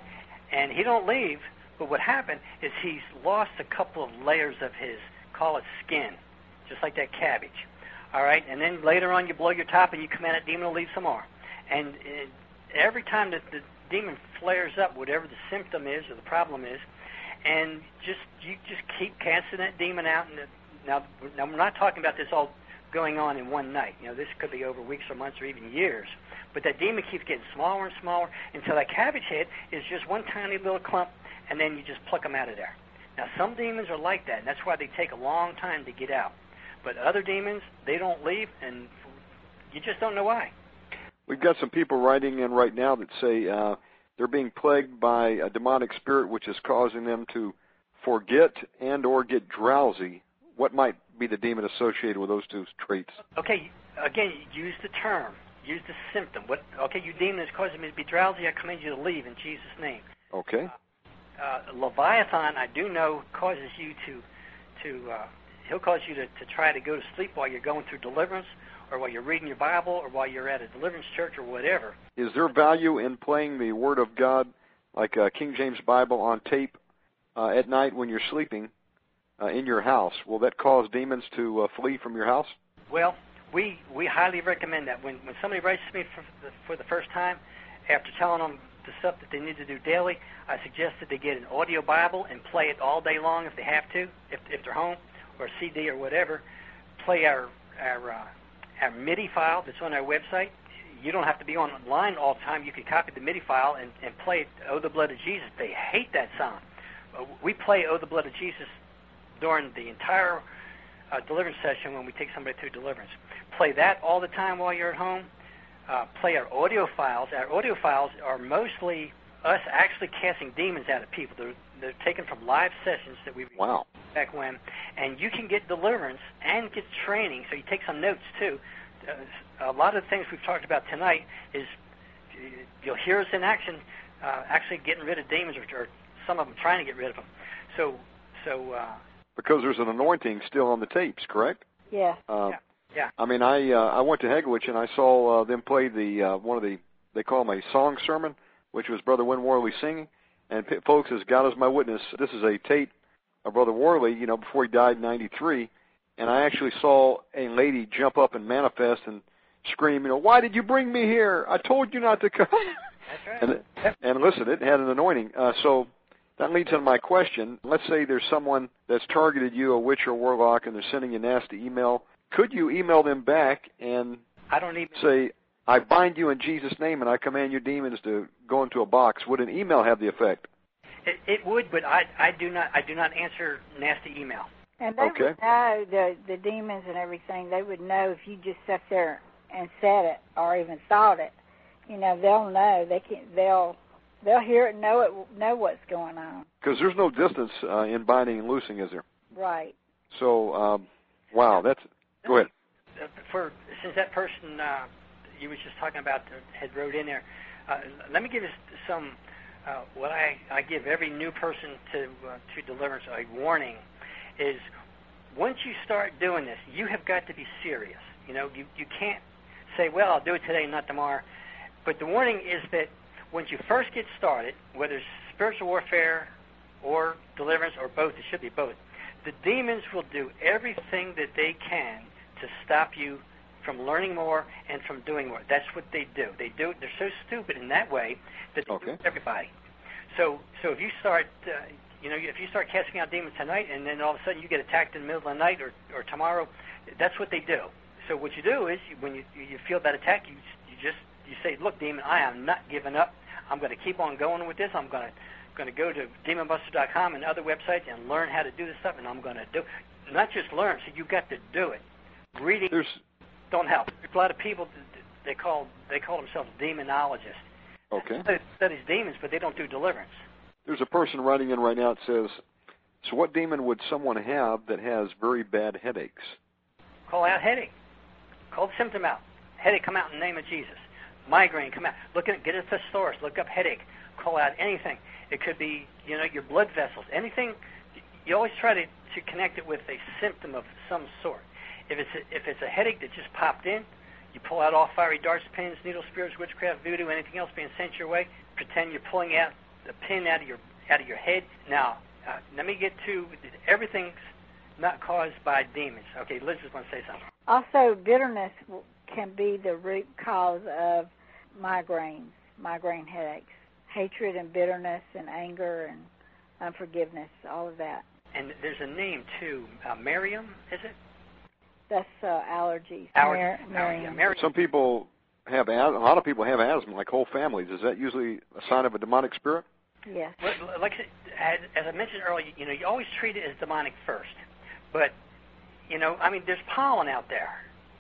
and he don't leave. But what happened is he's lost a couple of layers of his, call it skin, just like that cabbage. All right, and then later on you blow your top and you command that demon to leave some more. And it, every time that the demon flares up, whatever the symptom is or the problem is, and just you just keep casting that demon out. And the, now, now we're not talking about this all going on in one night. You know, this could be over weeks or months or even years. But that demon keeps getting smaller and smaller until that cabbage head is just one tiny little clump, and then you just pluck them out of there. Now, some demons are like that, and that's why they take a long time to get out. But other demons, they don't leave, and you just don't know why. We've got some people writing in right now that say uh, they're being plagued by a demonic spirit which is causing them to forget and or get drowsy. What might be the demon associated with those two traits? Okay, again, use the term. Use the symptom. What? Okay, you demon is causing me to be drowsy. I command you to leave in Jesus' name. Okay. Uh, uh, Leviathan, I do know, causes you to, to uh, he'll cause you to, to try to go to sleep while you're going through deliverance, or while you're reading your Bible, or while you're at a deliverance church, or whatever. Is there value in playing the Word of God, like a King James Bible, on tape uh, at night when you're sleeping uh, in your house? Will that cause demons to uh, flee from your house? Well, we we highly recommend that. When when somebody writes to me for the, for the first time, after telling them the stuff that they need to do daily, I suggest that they get an audio Bible and play it all day long if they have to, if if they're home, or a C D or whatever. Play our our uh, our MIDI file that's on our website. You don't have to be online all the time. You can copy the MIDI file and, and play Oh, the Blood of Jesus. They hate that song. Uh, we play Oh, the Blood of Jesus during the entire uh, deliverance session when we take somebody through deliverance. Play that all the time while you're at home. Uh, play our audio files. Our audio files are mostly us actually casting demons out of people. They're, they're taken from live sessions that we wow. back when. And you can get deliverance and get training, so you take some notes too. Uh, a lot of the things we've talked about tonight is you'll hear us in action, uh, actually getting rid of demons, or, or some of them trying to get rid of them. So, so uh, because there's an anointing still on the tapes, correct? Yeah. Uh, yeah. Yeah. I mean, I uh, I went to Hegwich and I saw uh, them play the uh, one of the they call them a song sermon, which was Brother Win Worley singing. And p- folks, as God is my witness, this is a tape of Brother Worley, you know, before he died in ninety-three. And I actually saw a lady jump up and manifest and scream, you know, why did you bring me here? I told you not to come. That's right. And, and listen, it had an anointing. Uh, so that leads to my question. Let's say there's someone that's targeted you, a witch or warlock, and they're sending you a nasty email. Could you email them back and I don't even say, I bind you in Jesus' name and I command your demons to go into a box? Would an email have the effect? It, it would, but I, I do not I do not answer nasty email. And they okay. would know, the, the demons and everything, they would know if you just sat there and said it or even thought it. You know, they'll know. They can, they'll they'll hear it, know it, know what's going on. Because there's no distance uh, in binding and loosing, is there? Right. So, um, wow, that's... Go ahead. For since that person uh, you was just talking about had wrote in there, uh, let me give you some uh, what I, I give every new person to uh, to deliverance a warning is once you start doing this, you have got to be serious. You know, you you can't say, well, I'll do it today, not tomorrow. But the warning is that once you first get started, whether it's spiritual warfare or deliverance or both, it should be both. The demons will do everything that they can to stop you from learning more and from doing more. That's what they do. They do it. They're so stupid in that way that they okay. do it to everybody. So, so if you start, uh, you know, if you start casting out demons tonight, and then all of a sudden you get attacked in the middle of the night or, or tomorrow, that's what they do. So what you do is when you you feel that attack, you you just you say, look, demon, I am not giving up. I'm going to keep on going with this. I'm going to going to go to demon buster dot com and other websites and learn how to do this stuff, and I'm going to do not just learn. So you've got to do it. Reading There's... don't help. A lot of people they call they call themselves demonologists. Okay. They study demons, but they don't do deliverance. There's a person writing in right now that says, so what demon would someone have that has very bad headaches? Call out headache. Call the symptom out. Headache, come out in the name of Jesus. migraine, come out. Look at get a thesaurus. Look up headache. Call out anything. It could be, you know, your blood vessels. Anything. You always try to, to connect it with a symptom of some sort. If it's a, if it's a headache that just popped in, you pull out all fiery darts, pins, needles, spirits, witchcraft, voodoo, anything else being sent your way. Pretend you're pulling out the pin out of your out of your head. Now, uh, let me get to everything's not caused by demons. Okay, Liz just want to say something. Also, bitterness can be the root cause of migraines, migraine headaches. Hatred and bitterness and anger and unforgiveness, all of that. And there's a name, too. Uh, Miriam, is it? That's uh, allergies. Allergies. Mar- Yeah, Miriam. Some people have, a lot of people have asthma, like whole families. Is that usually a sign of a demonic spirit? Yes. Well, like as, as I mentioned earlier, you know, you always treat it as demonic first. But, you know, I mean, there's pollen out there.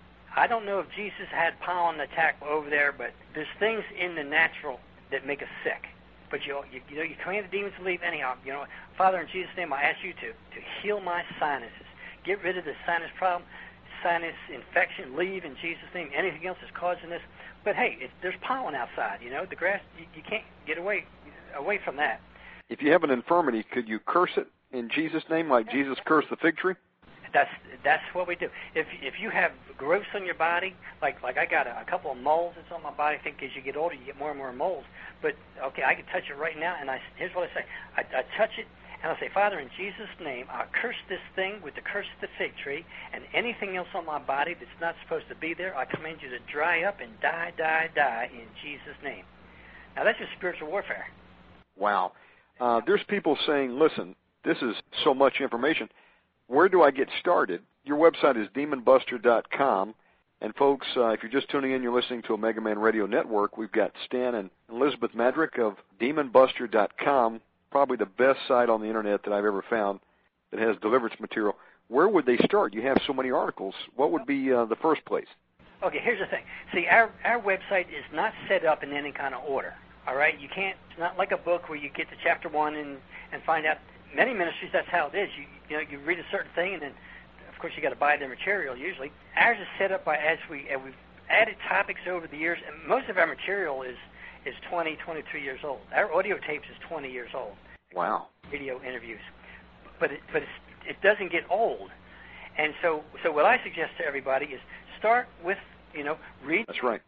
I don't know if Jesus had pollen attack over there, but there's things in the natural that make us sick. But you, you, you know, you command the demons to leave anyhow. You know, Father, in Jesus' name, I ask you to, to heal my sinuses. Get rid of the sinus problem, sinus infection. Leave in Jesus' name. Anything else that's causing this. But hey, it, there's pollen outside. You know, the grass. You, you can't get away away from that. If you have an infirmity, could you curse it in Jesus' name, like Jesus cursed the fig tree? That's that's what we do. If if you have growths on your body, like like I got a, a couple of moles that's on my body. I think as you get older, you get more and more moles. But okay, I can touch it right now, and I here's what I say: I, I touch it, and I say, Father, in Jesus' name, I curse this thing with the curse of the fig tree, and anything else on my body that's not supposed to be there, I command you to dry up and die, die, die in Jesus' name. Now that's just spiritual warfare. Wow. Uh, there's people saying, listen, this is so much information. Where do I get started? Your website is demon buster dot com. And, folks, uh, if you're just tuning in, you're listening to Omega Man Radio Network. We've got Stan and Elizabeth Madrick of demon buster dot com, probably the best site on the Internet that I've ever found that has deliverance material. Where would they start? You have so many articles. What would be uh, the first place? Okay, here's the thing. See, our, our website is not set up in any kind of order, all right? You can't, it's not like a book where you get to chapter one and, and find out. Many ministries, that's how it is. You, you know, you read a certain thing, and then, of course, you got to buy their material usually. Ours is set up by as we as we've added topics over the years, and most of our material is is twenty, twenty-three years old. Our audio tapes is twenty years old. Wow. Video interviews, but it, but it's, it doesn't get old. And so so what I suggest to everybody is start with you know read. That's right.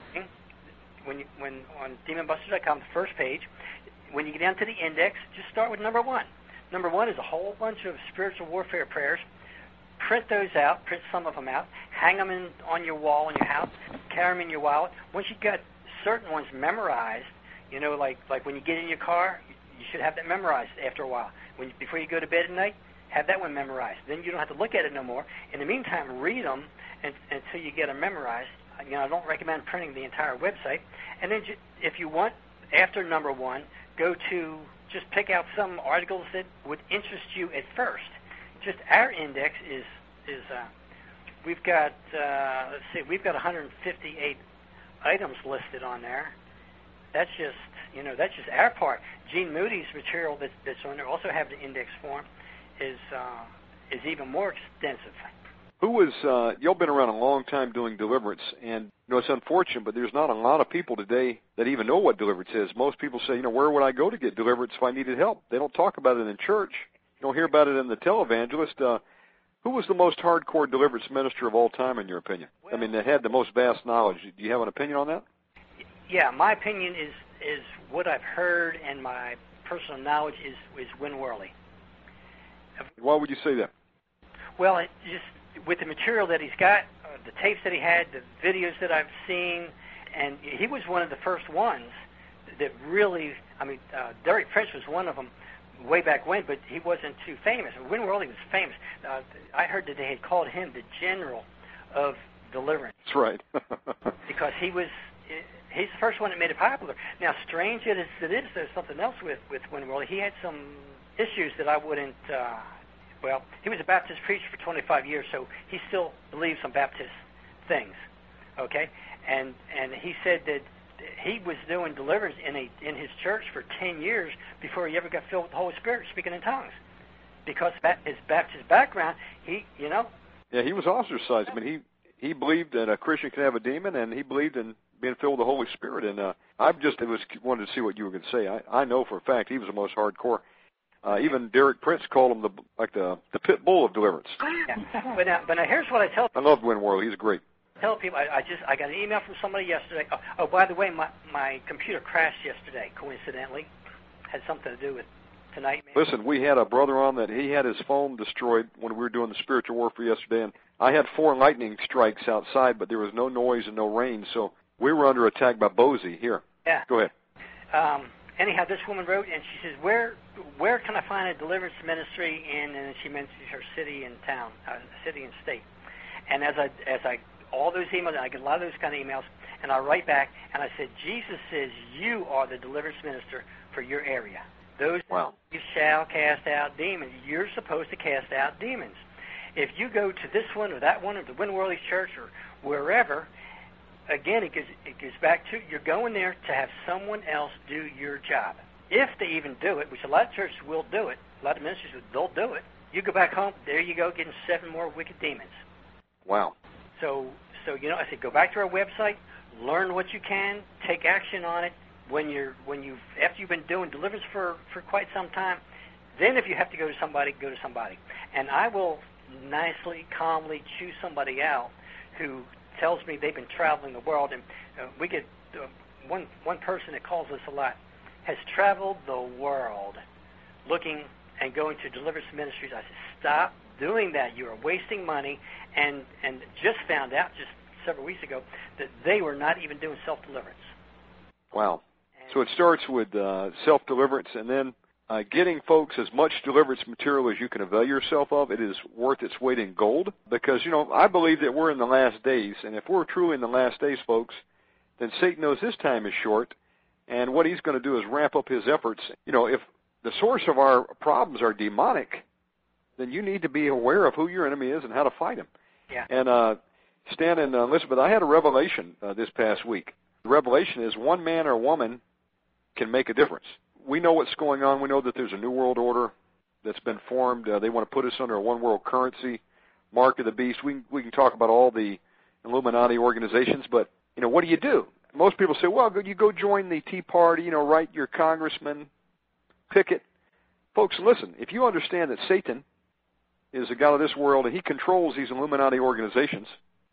When you, when on demon buster dot com, the first page, when you get down to the index, just start with number one. Number one is a whole bunch of spiritual warfare prayers. Print those out, print some of them out, hang them in, on your wall in your house, carry them in your wallet. Once you've got certain ones memorized, you know, like like when you get in your car, you should have that memorized after a while. When you, before you go to bed at night, have that one memorized. Then you don't have to look at it no more. In the meantime, read them and, until you get them memorized. You know, I don't recommend printing the entire website. And then ju- if you want, after number one, go to just pick out some articles that would interest you at first. Just our index is is uh, we've got uh, let's see, we've got one hundred fifty-eight items listed on there. That's just you know that's just our part. Gene Moody's material that, that's on there also have the index form is uh, is even more extensive. Who was uh, you've been around a long time doing deliverance, and you know it's unfortunate, but there's not a lot of people today that even know what deliverance is. Most people say, you know, where would I go to get deliverance if I needed help? They don't talk about it in church. You don't hear about it in the televangelist. Uh, who was the most hardcore deliverance minister of all time, in your opinion? Well, I mean, that had the most vast knowledge. Do you have an opinion on that? Yeah, my opinion is is what I've heard, and my personal knowledge is is Win Worley. Why would you say that? Well, it just with the material that he's got, uh, the tapes that he had, the videos that I've seen, and he was one of the first ones that really, I mean, uh, Derek Prince was one of them way back when, but he wasn't too famous. Win Worley was famous. Uh, I heard that they had called him the general of deliverance. That's right. Because he was, he's the first one that made it popular. Now, strange as it is, there's something else with, with Win Worley. He had some issues that I wouldn't, uh, well, he was a Baptist preacher for twenty-five years, so he still believes some Baptist things, okay? And and he said that he was doing deliverance in a in his church for ten years before he ever got filled with the Holy Spirit, speaking in tongues. Because of his Baptist background, he, you know. Yeah, he was ostracized. I mean, he, he believed that a Christian could have a demon, and he believed in being filled with the Holy Spirit. And uh, I just it was wanted to see what you were going to say. I, I know for a fact he was the most hardcore. Uh, even Derek Prince called him the like the the pit bull of deliverance. Yeah. But now, but now here's what I tell. I love Win Worley. He's great. Tell people. I, I just I got an email from somebody yesterday. Oh, oh, by the way, my my computer crashed yesterday. Coincidentally, had something to do with tonight. Man. Listen, we had a brother on that he had his phone destroyed when we were doing the spiritual warfare yesterday, and I had four lightning strikes outside, but there was no noise and no rain, so we were under attack by Bozy. Here, yeah. Go ahead. Um, anyhow, this woman wrote, and she says, "Where where can I find a deliverance ministry?" And then she mentions her city and town, uh, city and state. And as I as I all those emails, I get a lot of those kind of emails, and I write back and I said, Jesus says you are the deliverance minister for your area. Those wow. You shall cast out demons. You're supposed to cast out demons. If you go to this one or that one or the Win Worley Church or wherever, again, it goes, it goes back to you're going there to have someone else do your job. If they even do it, which a lot of churches will do it, a lot of ministries, they'll do it. You go back home, there you go, getting seven more wicked demons. Wow. So, so you know, I said, go back to our website, learn what you can, take action on it. When you're, when you've, after you've been doing deliverance for, for quite some time, then if you have to go to somebody, go to somebody. And I will nicely, calmly choose somebody out who tells me they've been traveling the world. And uh, we get uh, one one person that calls us a lot has traveled the world looking and going to deliverance ministries. I said, stop doing that. You are wasting money. And, and just found out just several weeks ago that they were not even doing self-deliverance. Wow. So it starts with uh, self-deliverance, and then uh, getting folks as much deliverance material as you can avail yourself of. It is worth its weight in gold because, you know, I believe that we're in the last days, and if we're truly in the last days, folks, then Satan knows his time is short, and what he's going to do is ramp up his efforts. You know, if the source of our problems are demonic, then you need to be aware of who your enemy is and how to fight him. Yeah. And uh, Stan and uh, Elizabeth, I had a revelation uh, this past week. The revelation is one man or woman can make a difference. We know what's going on. We know that there's a new world order that's been formed. Uh, they want to put us under a one world currency, mark of the beast. We, we can talk about all the Illuminati organizations, but, you know, what do you do? Most people say, well, you go join the Tea Party, you know, write your congressman, pick it. Folks, listen, if you understand that Satan is the God of this world and he controls these Illuminati organizations,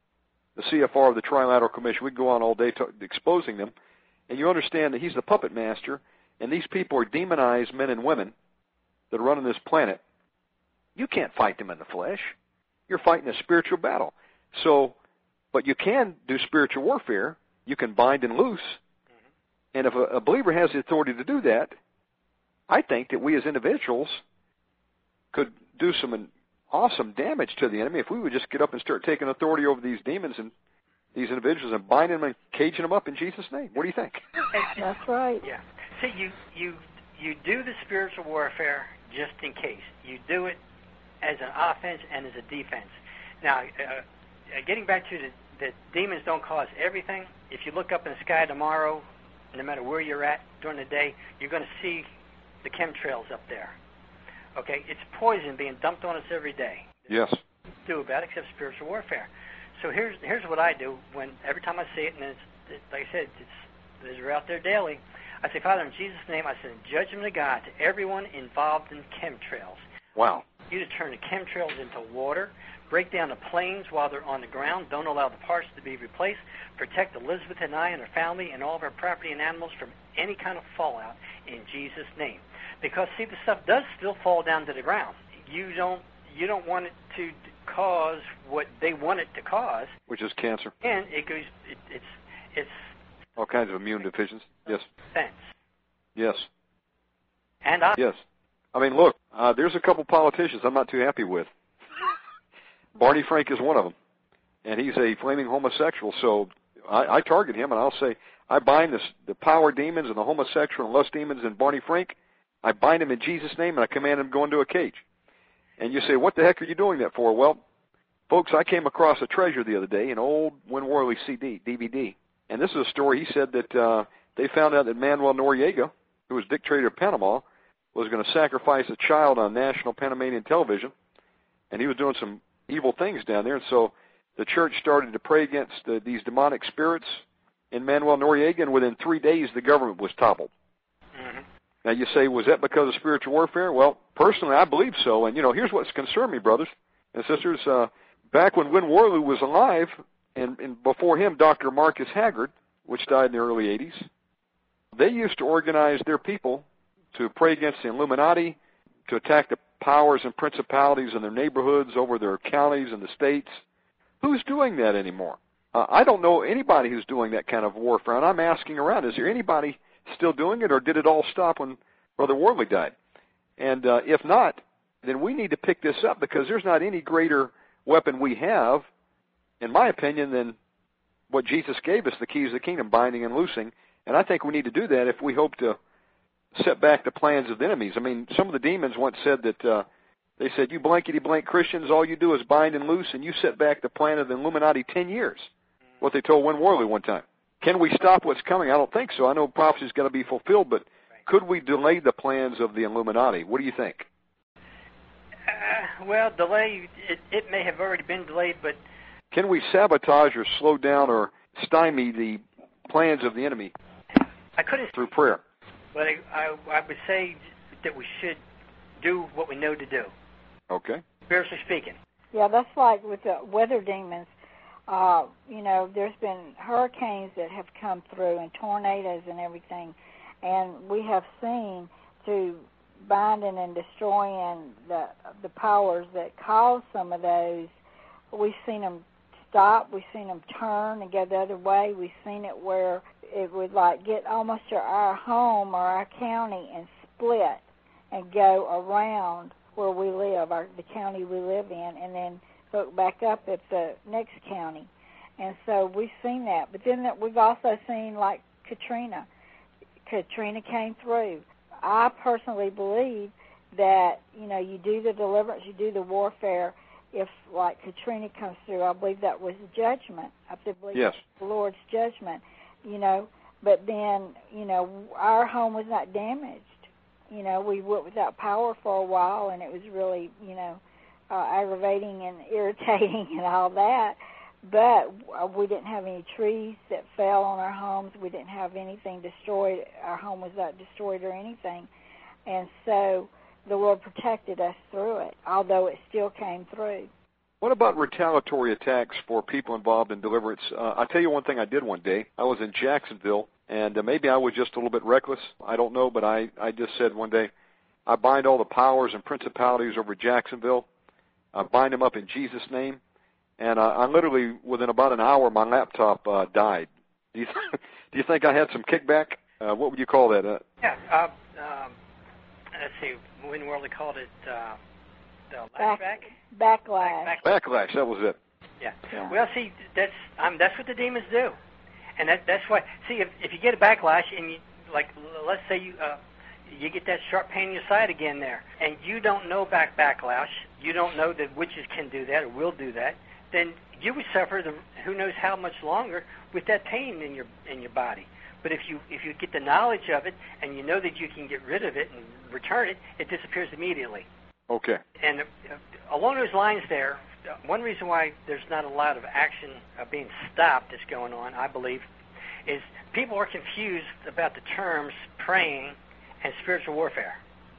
the C F R of the Trilateral Commission, we can go on all day to, exposing them, and you understand that he's the puppet master, and these people are demonized men and women that are running this planet, you can't fight them in the flesh. You're fighting a spiritual battle. So, but you can do spiritual warfare. You can bind and loose. Mm-hmm. And if a, a believer has the authority to do that, I think that we as individuals could do some awesome damage to the enemy if we would just get up and start taking authority over these demons and these individuals and binding them and caging them up in Jesus' name. What do you think? That's right. Yeah. See, you you you do the spiritual warfare just in case. You do it as an offense and as a defense. Now, uh, getting back to the, the demons don't cause everything. If you look up in the sky tomorrow, no matter where you're at during the day, you're going to see the chemtrails up there. Okay, it's poison being dumped on us every day. Yes. Do about it except spiritual warfare. So here's here's what I do when every time I see it, and it's, it, like I said, it's they're out there daily. I say, Father, in Jesus' name, I send judgment of God to everyone involved in chemtrails. Wow. You to turn the chemtrails into water, break down the planes while they're on the ground, don't allow the parts to be replaced, protect Elizabeth and I and her family and all of our property and animals from any kind of fallout in Jesus' name. Because, see, the stuff does still fall down to the ground. You don't you don't want it to cause what they want it to cause. Which is cancer. And it goes, it, it's, it's... all kinds of immune deficiencies. Yes. Defense. Yes. And I... Yes. I mean, look, uh, there's a couple politicians I'm not too happy with. Barney Frank is one of them. And he's a flaming homosexual, so I, I target him, and I'll say, I bind this, the power demons and the homosexual and lust demons in Barney Frank. I bind him in Jesus' name, and I command him to go into a cage. And you say, what the heck are you doing that for? Well, folks, I came across a treasure the other day, an old Win Worley C D, D V D. And this is a story. He said that uh, they found out that Manuel Noriega, who was dictator of Panama, was going to sacrifice a child on national Panamanian television. And he was doing some evil things down there. And so the church started to pray against uh, these demonic spirits in Manuel Noriega, and within three days the government was toppled. Mm-hmm. Now you say, was that because of spiritual warfare? Well, personally, I believe so. And, you know, here's what's concerned me, brothers and sisters. Uh, back when Win Worley was alive, and, and before him, Doctor Marcus Haggard, which died in the early eighties, they used to organize their people to pray against the Illuminati, to attack the powers and principalities in their neighborhoods, over their counties and the states. Who's doing that anymore? Uh, I don't know anybody who's doing that kind of warfare, and I'm asking around, is there anybody still doing it, or did it all stop when Brother Worley died? And uh, if not, then we need to pick this up, because there's not any greater weapon we have, in my opinion, than what Jesus gave us, the keys of the kingdom, binding and loosing. And I think we need to do that if we hope to set back the plans of the enemies. I mean, some of the demons once said that, uh, they said, you blankety-blank Christians, all you do is bind and loose, and you set back the plan of the Illuminati ten years. What they told Win Worley one time. Can we stop what's coming? I don't think so. I know prophecy's got to be fulfilled, but could we delay the plans of the Illuminati? What do you think? Uh, well, delay, it, it may have already been delayed, but... Can we sabotage or slow down or stymie the plans of the enemy I couldn't, through prayer? But I, I, I would say that we should do what we know to do. Okay. Spiritually speaking. Yeah, that's like with the weather demons. Uh, you know, there's been hurricanes that have come through and tornadoes and everything, and we have seen through binding and destroying the the powers that cause some of those, we've seen them stop, we've seen them turn and go the other way. We've seen it where it would like get almost to our home or our county and split and go around where we live, our, the county we live in, and then look back up at the next county. And so we've seen that. But then that we've also seen, like Katrina. Katrina came through. I personally believe that, you know, you do the deliverance, you do the warfare. If, like, Katrina comes through, I believe that was judgment. I believe yes. the Lord's judgment, you know. But then, you know, our home was not damaged. You know, we went without power for a while, and it was really, you know, uh, aggravating and irritating and all that. But we didn't have any trees that fell on our homes. We didn't have anything destroyed. Our home was not destroyed or anything. And so the Lord protected us through it, although it still came through. What about retaliatory attacks for people involved in deliverance? Uh, I'll tell you one thing I did one day. I was in Jacksonville, and uh, maybe I was just a little bit reckless. I don't know, but I, I just said one day, I bind all the powers and principalities over Jacksonville. I bind them up in Jesus' name. And uh, I literally, within about an hour, my laptop uh, died. Do you, th- do you think I had some kickback? Uh, what would you call that? Uh, yeah, uh, um, let's see, Win Worley called it uh, the Back, back? backlash. Back, back, backlash, that was it. Yeah. yeah. Well, see, that's um, that's what the demons do. And that, that's why, see, if, if you get a backlash, and you, like, let's say you uh, you get that sharp pain in your side again there, and you don't know back backlash, you don't know that witches can do that or will do that, then you would suffer the who knows how much longer with that pain in your in your body. But if you if you get the knowledge of it and you know that you can get rid of it and return it, it disappears immediately. Okay. And uh, along those lines there, uh, one reason why there's not a lot of action uh, being stopped that's going on, I believe, is people are confused about the terms praying and spiritual warfare.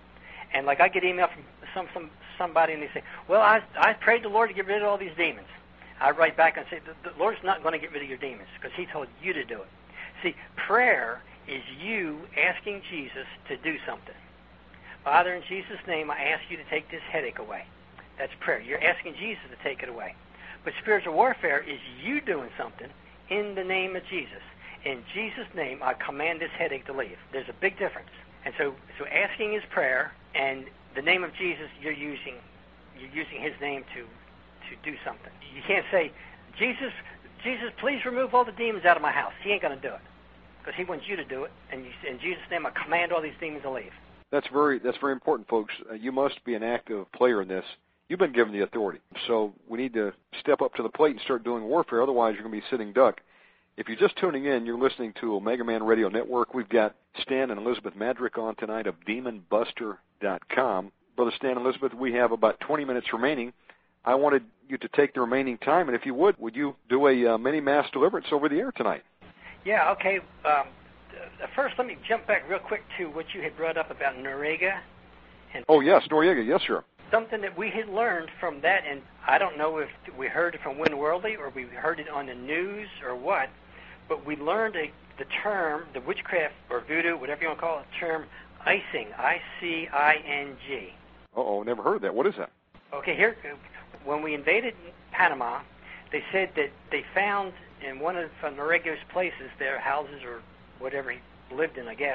And like I get email from some, some somebody and they say, well, I I prayed the Lord to get rid of all these demons. I write back and say, the, the Lord's not going to get rid of your demons because he told you to do it. See, prayer is you asking Jesus to do something. Father, in Jesus' name, I ask you to take this headache away. That's prayer. You're asking Jesus to take it away. But spiritual warfare is you doing something in the name of Jesus. In Jesus' name, I command this headache to leave. There's a big difference. And so, so asking is prayer, and the name of Jesus, you're using, you're using his name to, to do something. You can't say, Jesus, Jesus, please remove all the demons out of my house. He ain't going to do it because he wants you to do it. And you, in Jesus' name, I command all these demons to leave. That's very that's very important, folks. Uh, you must be an active player in this. You've been given the authority. So we need to step up to the plate and start doing warfare. Otherwise, you're going to be sitting duck. If you're just tuning in, you're listening to Omega Man Radio Network. We've got Stan and Elizabeth Madrick on tonight of demon buster dot com. Brother Stan and Elizabeth, we have about twenty minutes remaining. I wanted you to take the remaining time, and if you would, would you do a uh, mini mass deliverance over the air tonight? Yeah, okay. Um, uh, first, let me jump back real quick to what you had brought up about Noriega. And Oh, yes, Noriega, yes, sir. something that we had learned from that, and I don't know if we heard it from Win Worldly or we heard it on the news or what, but we learned a, the term, the witchcraft or voodoo, whatever you want to call it, term icing, I C I N G. Uh-oh, never heard of that. What is that? Okay, here, when we invaded Panama, they said that they found in one of Noriega's places, their houses or whatever he lived in, I guess,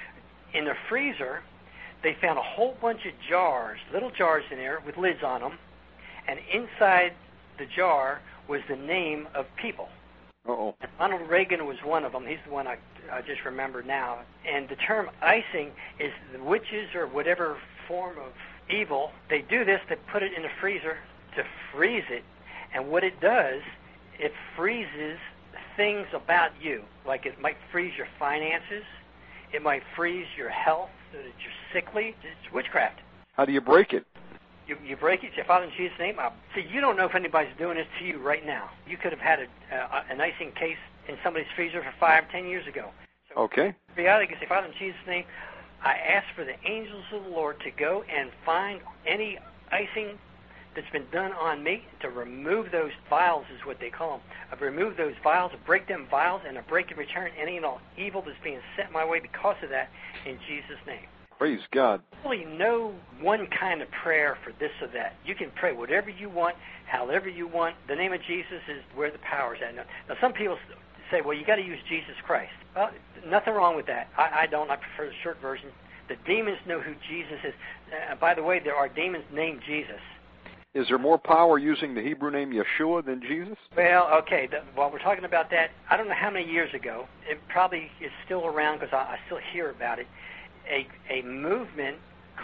in the freezer, they found a whole bunch of jars, little jars in there with lids on them, and inside the jar was the name of people. Uh-oh. And Ronald Reagan was one of them. He's the one I, I just remember now. And the term icing is the witches or whatever form of evil, they do this, they put it in the freezer to freeze it. And what it does, it freezes things about you. Like it might freeze your finances. It might freeze your health, so that you're sickly. It's witchcraft. How do you break it? You, you break it, say, Father, in Jesus' name. I'll, see, you don't know if anybody's doing this to you right now. You could have had a, uh, an icing case in somebody's freezer for five, ten years ago. So Okay. reality, you can say, Father, in Jesus' name, I ask for the angels of the Lord to go and find any icing that's been done on me, to remove those vials is what they call them. I've removed those vials, I break them vials, and I break and return any and all evil that's being sent my way because of that in Jesus' name. Praise God. Really no one kind of prayer for this or that. You can pray whatever you want, however you want. The name of Jesus is where the power is at. Now, now some people say, well, you got to use Jesus Christ. Well, nothing wrong with that. I, I don't. I prefer the short version. The demons know who Jesus is. Uh, by the way, there are demons named Jesus. Is there more power using the Hebrew name Yeshua than Jesus? Well, okay, the, while we're talking about that, I don't know how many years ago, it probably is still around because I, I still hear about it, a, a movement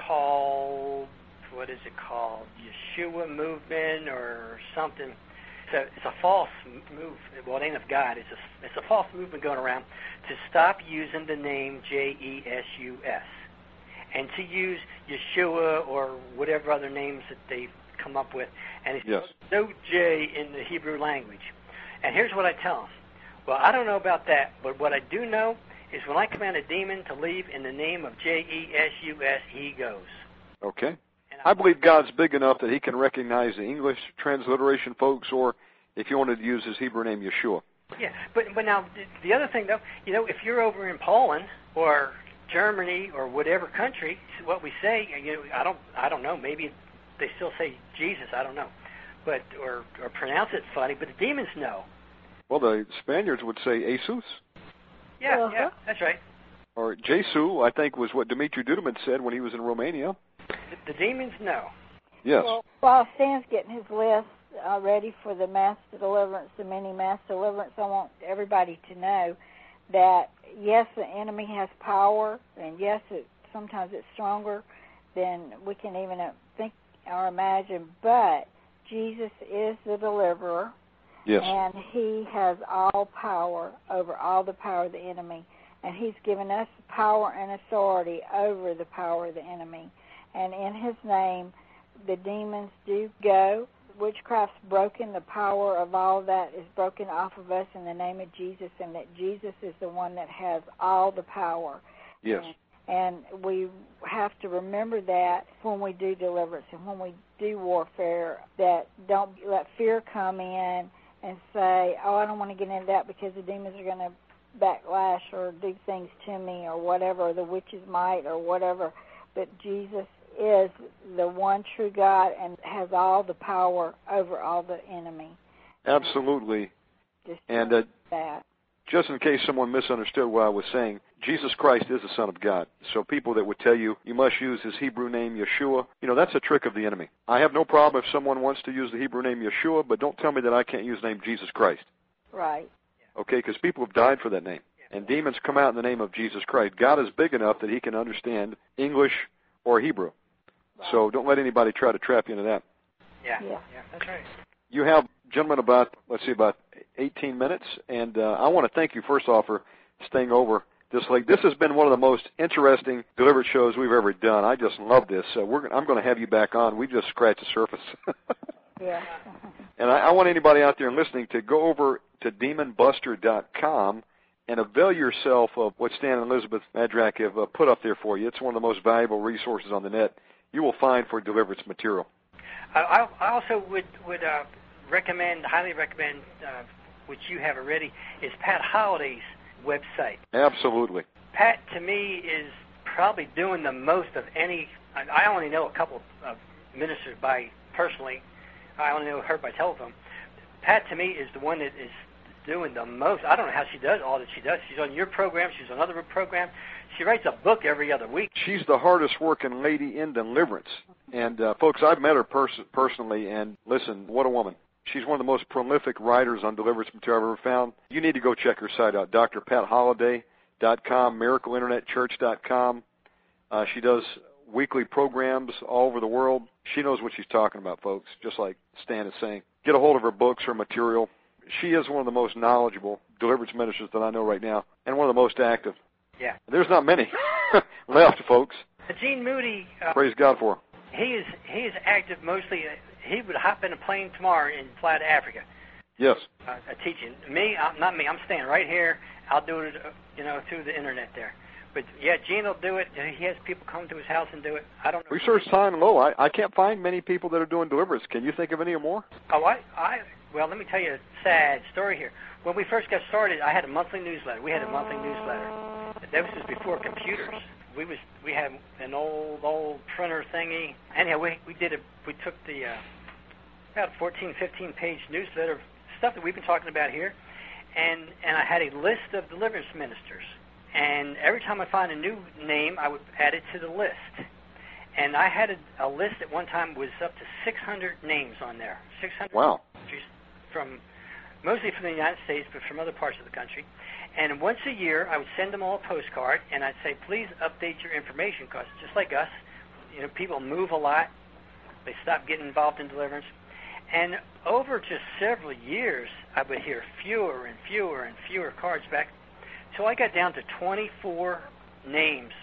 called, what is it called, Yeshua movement or something. So it's a false move. Well, it ain't of God. It's a, it's a false movement going around to stop using the name J E S U S and to use Yeshua or whatever other names that they've come up with, and it's yes. no J in the Hebrew language. And here's what I tell them. Well, I don't know about that, but what I do know is when I command a demon to leave in the name of J E S U S, he goes. Okay. I believe God's big enough that he can recognize the English transliteration folks, or if you wanted to use his Hebrew name, Yeshua. Yeah, but but now the other thing, though, you know, if you're over in Poland or Germany or whatever country, what we say, you know, I don't, I don't know, maybe they still say Jesus, I don't know, but or, or pronounce it funny, but the demons know. Well, the Spaniards would say Jesus. Yeah, Uh-huh. yeah, that's right. Or Jesu, I think, was what Dimitri Duduman said when he was in Romania. The, the demons know. Yes. Well, while Stan's getting his list uh, ready for the mass deliverance, the mini mass deliverance, I want everybody to know that, yes, the enemy has power, and yes, it, sometimes it's stronger than we can even uh, think or imagine, but Jesus is the deliverer, Yes. and he has all power over all the power of the enemy, and he's given us power and authority over the power of the enemy. And in his name, the demons do go. Witchcraft's broken. The power of all that is broken off of us in the name of Jesus, and that Jesus is the one that has all the power. Yes. And, and we have to remember that when we do deliverance and when we do warfare, that don't let fear come in and say, oh, I don't want to get into that because the demons are going to backlash or do things to me or whatever, or the witches might or whatever. But Jesus is the one true God and has all the power over all the enemy. Absolutely. Just And uh, that. just in case someone misunderstood what I was saying, Jesus Christ is the Son of God. So people that would tell you you must use his Hebrew name Yeshua, you know, that's a trick of the enemy. I have no problem if someone wants to use the Hebrew name Yeshua, but don't tell me that I can't use the name Jesus Christ. Right. Okay, because people have died for that name. And demons come out in the name of Jesus Christ. God is big enough that he can understand English or Hebrew. Right. So don't let anybody try to trap you into that. Yeah, yeah, yeah, that's right. You have, gentlemen, about, let's see, about eighteen minutes. And uh, I want to thank you, first off, for staying over this late. This has been one of the most interesting delivered shows we've ever done. I just love this. Uh, we're, I'm going to have you back on. We just scratched the surface. Yeah. And I, I want anybody out there listening to go over to demon buster dot com and avail yourself of what Stan and Elizabeth Madrak have uh, put up there for you. It's one of the most valuable resources on the net you will find for deliverance material. I, I also would, would uh, recommend, highly recommend, uh, which you have already, is Pat Holliday's website. Absolutely. Pat, to me, is probably doing the most of any. I only know a couple of ministers by personally. I only know her by telephone. Pat, to me, is the one that is doing the most. I don't know how she does all that she does. She's on your program. She's on other program. She writes a book every other week. She's the hardest working lady in deliverance. And, uh, folks, I've met her pers- personally, and listen, what a woman. She's one of the most prolific writers on deliverance material I've ever found. You need to go check her site out, D R Pat Holliday dot com, Miracle Internet Church dot com. Uh, she does weekly programs all over the world. She knows what she's talking about, folks, just like Stan is saying. Get a hold of her books, her material. She is one of the most knowledgeable deliverance ministers that I know right now, and one of the most active. Yeah. There's not many left, folks. Gene Moody. Uh, Praise God for her. He is he is active mostly. Uh, he would hop in a plane tomorrow and fly to Africa. Yes. Uh, teaching me, uh, not me. I'm staying right here. I'll do it, uh, you know, through the internet there. But yeah, Gene will do it. He has people come to his house and do it. I don't know. We searched high and low. I, I can't find many people that are doing deliverance. Can you think of any more? Oh, I, I, well, let me tell you a sad story here. When we first got started, I had a monthly newsletter. We had a monthly newsletter. That was just before computers. We was we had an old old printer thingy. Anyhow, we we did a we took the uh, about fourteen, fifteen page newsletter stuff that we've been talking about here, and and I had a list of deliverance ministers. And every time I find a new name, I would add it to the list. And I had a, a list at one time was up to six hundred names on there. six hundred Wow. From mostly from the United States, but from other parts of the country. And once a year, I would send them all a postcard, and I'd say, please update your information, because just like us, you know, people move a lot. They stop getting involved in deliverance. And over just several years, I would hear fewer and fewer and fewer cards back. So I got down to twenty-four names,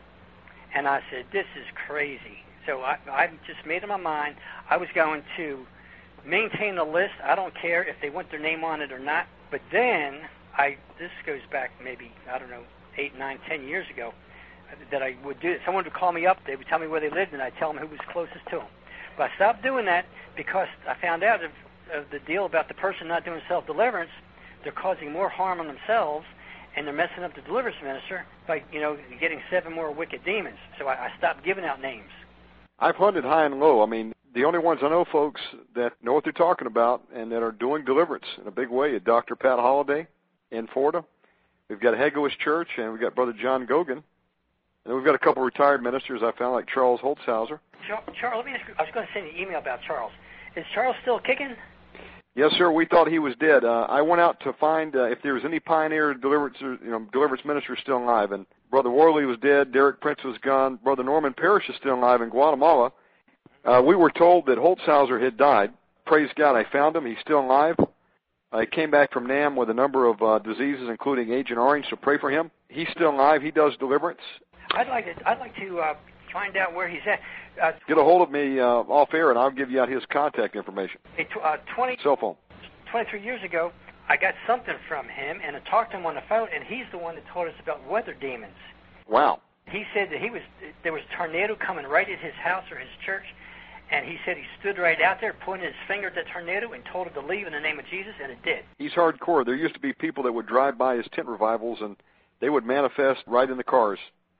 and I said, this is crazy. So I, I just made up my mind I was going to maintain the list. I don't care if they want their name on it or not. But then, I this goes back maybe, I don't know, eight, nine, ten years ago, that I would do it. Someone would call me up. They would tell me where they lived, and I'd tell them who was closest to them. But I stopped doing that because I found out of, of the deal about the person not doing self-deliverance. They're causing more harm on themselves, and they're messing up the deliverance minister by, you know, getting seven more wicked demons. So I, I stopped giving out names. I've hunted high and low. I mean, the only ones I know, folks, that know what they're talking about and that are doing deliverance in a big way is Doctor Pat Holliday in Florida. We've got Hegewisch Church, and we've got Brother John Gogan. And then we've got a couple of retired ministers I found, like Charles Holtzhauser. Charles, let me ask you, I was going to send you an email about Charles. Is Charles still kicking? Yes, sir. We thought he was dead. Uh, I went out to find uh, if there was any pioneer deliverance, you know, deliverance minister still alive. And Brother Worley was dead. Derek Prince was gone. Brother Norman Parrish is still alive in Guatemala. Uh, we were told that Holtzhauser had died. Praise God, I found him. He's still alive. Uh, he came back from NAM with a number of uh, diseases, including Agent Orange. So pray for him. He's still alive. He does deliverance. I'd like to. I'd like to uh, find out where he's at. Uh, Get a hold of me uh, off air, and I'll give you out his contact information. Uh, twenty, cell phone. twenty-three years ago, I got something from him, and I talked to him on the phone, and he's the one that told us about weather demons. Wow. He said that he was there was a tornado coming right at his house or his church, and he said he stood right out there, pointed his finger at the tornado, and told it to leave in the name of Jesus, and it did. He's hardcore. There used to be people that would drive by his tent revivals, and they would manifest right in the cars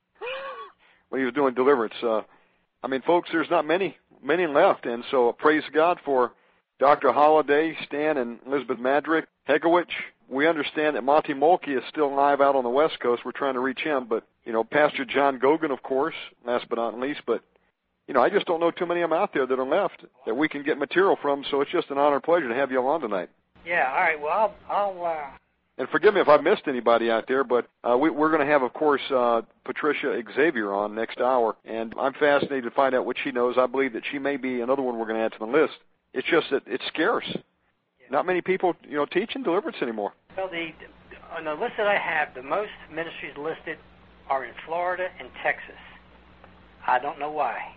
when he was doing deliverance. Uh, I mean, folks, there's not many, many left, and so praise God for Doctor Holliday, Stan, and Elizabeth Madrak, Hegewisch. We understand that Monty Mulkey is still alive out on the West Coast. We're trying to reach him, but, you know, Pastor John Gogan, of course, last but not least, but, you know, I just don't know too many of them out there that are left that we can get material from, so it's just an honor and pleasure to have you on tonight. Yeah, all right, well, I'll... I'll uh... And forgive me if I've missed anybody out there, but uh, we, we're going to have, of course, uh, Patricia Xavier on next hour, and I'm fascinated to find out what she knows. I believe that she may be another one we're going to add to the list. It's just that it's scarce. Yeah. Not many people, you know, teaching deliverance anymore. Well, the, on the list that I have, the most ministries listed are in Florida and Texas. I don't know why.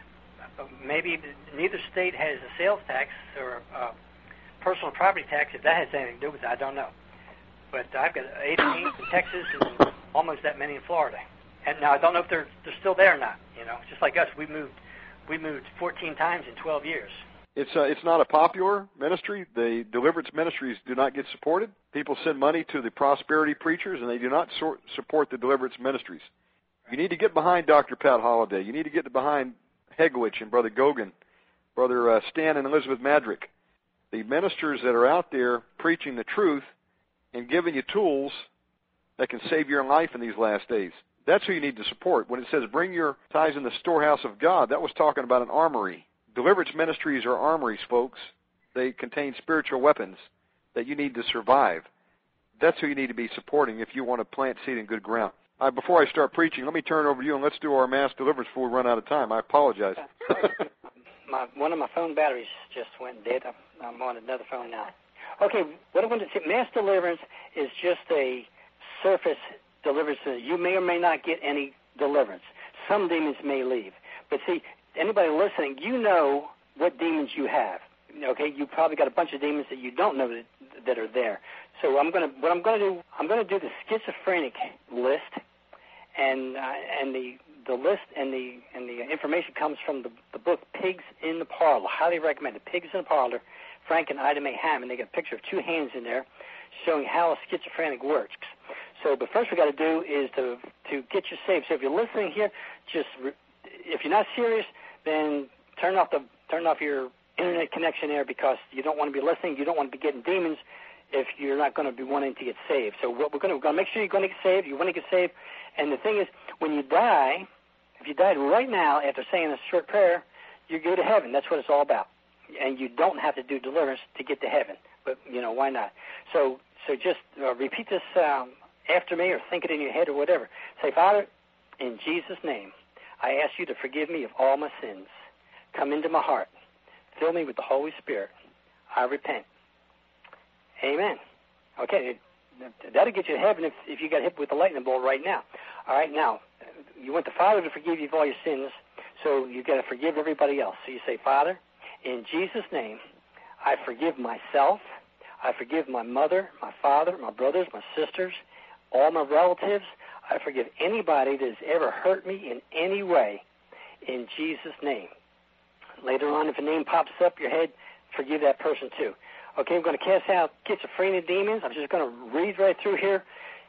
Maybe neither state has a sales tax or a personal property tax. If that has anything to do with it, I don't know. But I've got eight teams in Texas and almost that many in Florida. And now I don't know if they're they're still there or not. You know, just like us, we moved we moved fourteen times in twelve years. It's uh, it's not a popular ministry. The deliverance ministries do not get supported. People send money to the prosperity preachers, and they do not so- support the deliverance ministries. You need to get behind Doctor Pat Holliday. You need to get behind Hegwich and Brother Gogan, Brother uh, Stan and Elizabeth Madrick. The ministers that are out there preaching the truth and giving you tools that can save your life in these last days. That's who you need to support. When it says bring your tithes in the storehouse of God, that was talking about an armory. Deliverance ministries are armories, folks. They contain spiritual weapons that you need to survive. That's who you need to be supporting if you want to plant seed in good ground. Uh, before I start preaching, let me turn it over to you, and let's do our mass deliverance before we run out of time. I apologize. my, one of my phone batteries just went dead. I'm, I'm on another phone now. Okay, what I want to say, mass deliverance is just a surface deliverance. You may or may not get any deliverance. Some demons may leave. But see, anybody listening, you know what demons you have. Okay, you probably got a bunch of demons that you don't know that, that are there. So I'm gonna, what I'm gonna do, I'm gonna do the schizophrenic list, and uh, and the the list and the and the information comes from the the book Pigs in the Parlor. Highly recommended. Pigs in the Parlor. Frank and Ida Mae Hammond. They got a picture of two hands in there, showing how a schizophrenic works. So, but first we got to do is to to get you saved. So if you're listening here, just re, if you're not serious, then turn off the turn off your internet connection there, because you don't want to be listening. You don't want to be getting demons if you're not going to be wanting to get saved. So what we're going to, we're going to make sure you're going to get saved. You want to get saved. And the thing is, when you die, if you died right now after saying a short prayer, you go to heaven. That's what it's all about. And you don't have to do deliverance to get to heaven. But, you know, why not? So so just uh, repeat this um, after me, or think it in your head, or whatever. Say, Father, in Jesus' name, I ask you to forgive me of all my sins. Come into my heart. Fill me with the Holy Spirit. I repent. Amen. Okay, that'll get you to heaven if, if you got hit with a lightning bolt right now. All right, now, you want the Father to forgive you of all your sins, so you got to forgive everybody else. So you say, Father, in Jesus' name, I forgive myself. I forgive my mother, my father, my brothers, my sisters, all my relatives. I forgive anybody that has ever hurt me in any way, in Jesus' name. Later on, if a name pops up your head, forgive that person too. Okay, I'm going to cast out schizophrenia demons. I'm just going to read right through here.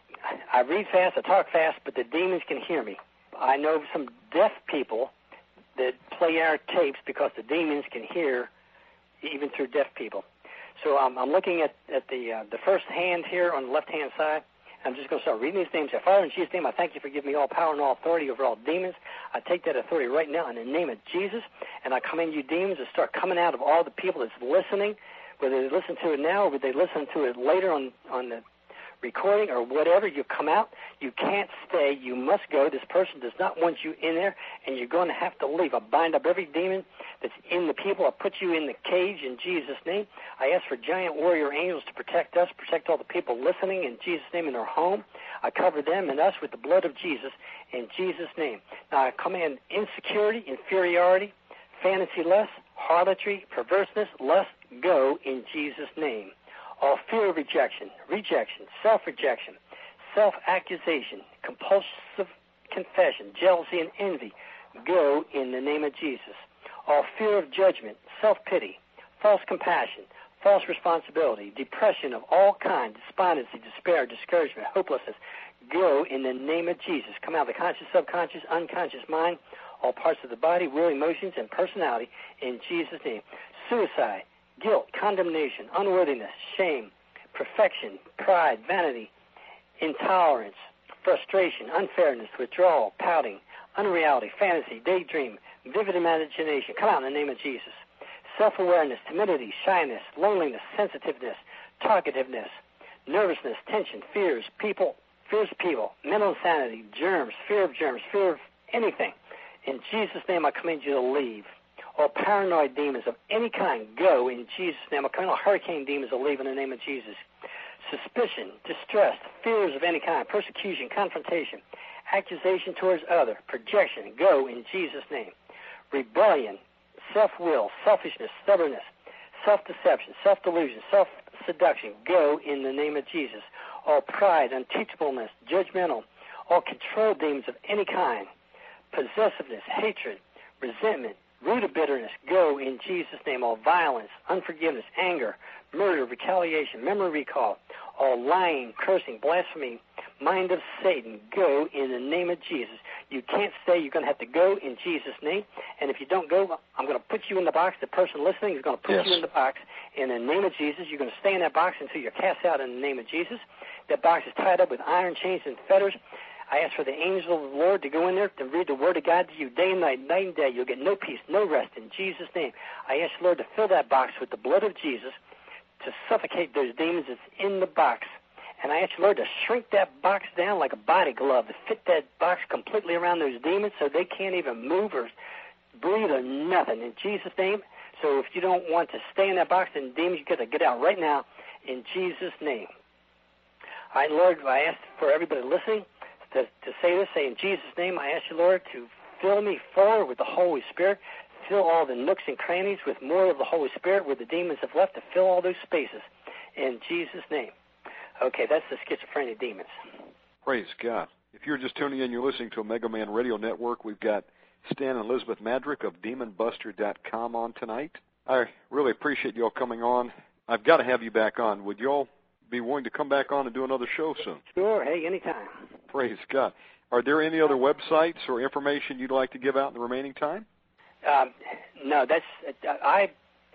I read fast, I talk fast, but the demons can hear me. I know some deaf people that play our tapes because the demons can hear even through deaf people. So um, I'm looking at, at the uh, the first hand here on the left-hand side. I'm just going to start reading these names. Father, in Jesus' name, I thank you for giving me all power and all authority over all demons. I take that authority right now in the name of Jesus, and I command you demons to start coming out of all the people that's listening, whether they listen to it now or whether they listen to it later on, on the recording or whatever. You come out. You can't stay. You must go. This person does not want you in there, and you're going to have to leave. I bind up every demon that's in the people. I put you in the cage in Jesus' name. I ask for giant warrior angels to protect us, protect all the people listening in Jesus' name in their home. I cover them and us with the blood of Jesus in Jesus' name. Now I command insecurity, inferiority, fantasy lust, harlotry, perverseness, lust, go in Jesus' name. All fear of rejection, rejection, self-rejection, self-accusation, compulsive confession, jealousy, and envy, go in the name of Jesus. All fear of judgment, self-pity, false compassion, false responsibility, depression of all kinds, despondency, despair, discouragement, hopelessness, go in the name of Jesus. Come out of the conscious, subconscious, unconscious mind, all parts of the body, will, emotions, and personality in Jesus' name. Suicide, guilt, condemnation, unworthiness, shame, perfection, pride, vanity, intolerance, frustration, unfairness, withdrawal, pouting, unreality, fantasy, daydream, vivid imagination, come out in the name of Jesus. Self-awareness, timidity, shyness, loneliness, sensitiveness, talkativeness, nervousness, tension, fears, people, fears of people, mental insanity, germs, fear of germs, fear of anything. In Jesus' name, I command you to leave. All paranoid demons of any kind, go in Jesus' name. I command all hurricane demons to leave in the name of Jesus. Suspicion, distress, fears of any kind, persecution, confrontation, accusation towards other, projection, go in Jesus' name. Rebellion, self-will, selfishness, stubbornness, self-deception, self-delusion, self-seduction, go in the name of Jesus. all pride, unteachableness, judgmental, all control demons of any kind, possessiveness, hatred, resentment, root of bitterness, go in Jesus' name. All violence, unforgiveness, anger, murder, retaliation, memory recall, all lying, cursing, blasphemy, mind of Satan, go in the name of Jesus. You can't stay. You're going to have to go in Jesus' name. And if you don't go, I'm going to put you in the box. The person listening is going to put yes. you in the box in the name of Jesus. You're going to stay in that box until you're cast out in the name of Jesus. That box is tied up with iron chains and fetters. I ask for the angel of the Lord to go in there to read the word of God to you day and night, night and day. You'll get no peace, no rest in Jesus' name. I ask the Lord to fill that box with the blood of Jesus to suffocate those demons that's in the box. And I ask the Lord to shrink that box down like a body glove to fit that box completely around those demons so they can't even move or breathe or nothing in Jesus' name. So if you don't want to stay in that box, then demons, you've got to get out right now in Jesus' name. All right, Lord, I ask for everybody listening to, to say this. Say, in Jesus' name, I ask you, Lord, to fill me forward with the Holy Spirit. Fill all the nooks and crannies with more of the Holy Spirit where the demons have left, to fill all those spaces in Jesus' name. Okay, that's the schizophrenia demons. Praise God. If you're just tuning in, you're listening to Omega Man Radio Network. We've got Stan and Elizabeth Madrick of demon buster dot com on tonight. I really appreciate you all coming on. I've got to have you back on. Would you all be willing to come back on and do another show soon? Sure. Hey, anytime. Praise God. Are there any other websites or information you'd like to give out in the remaining time? Um, no, that's I.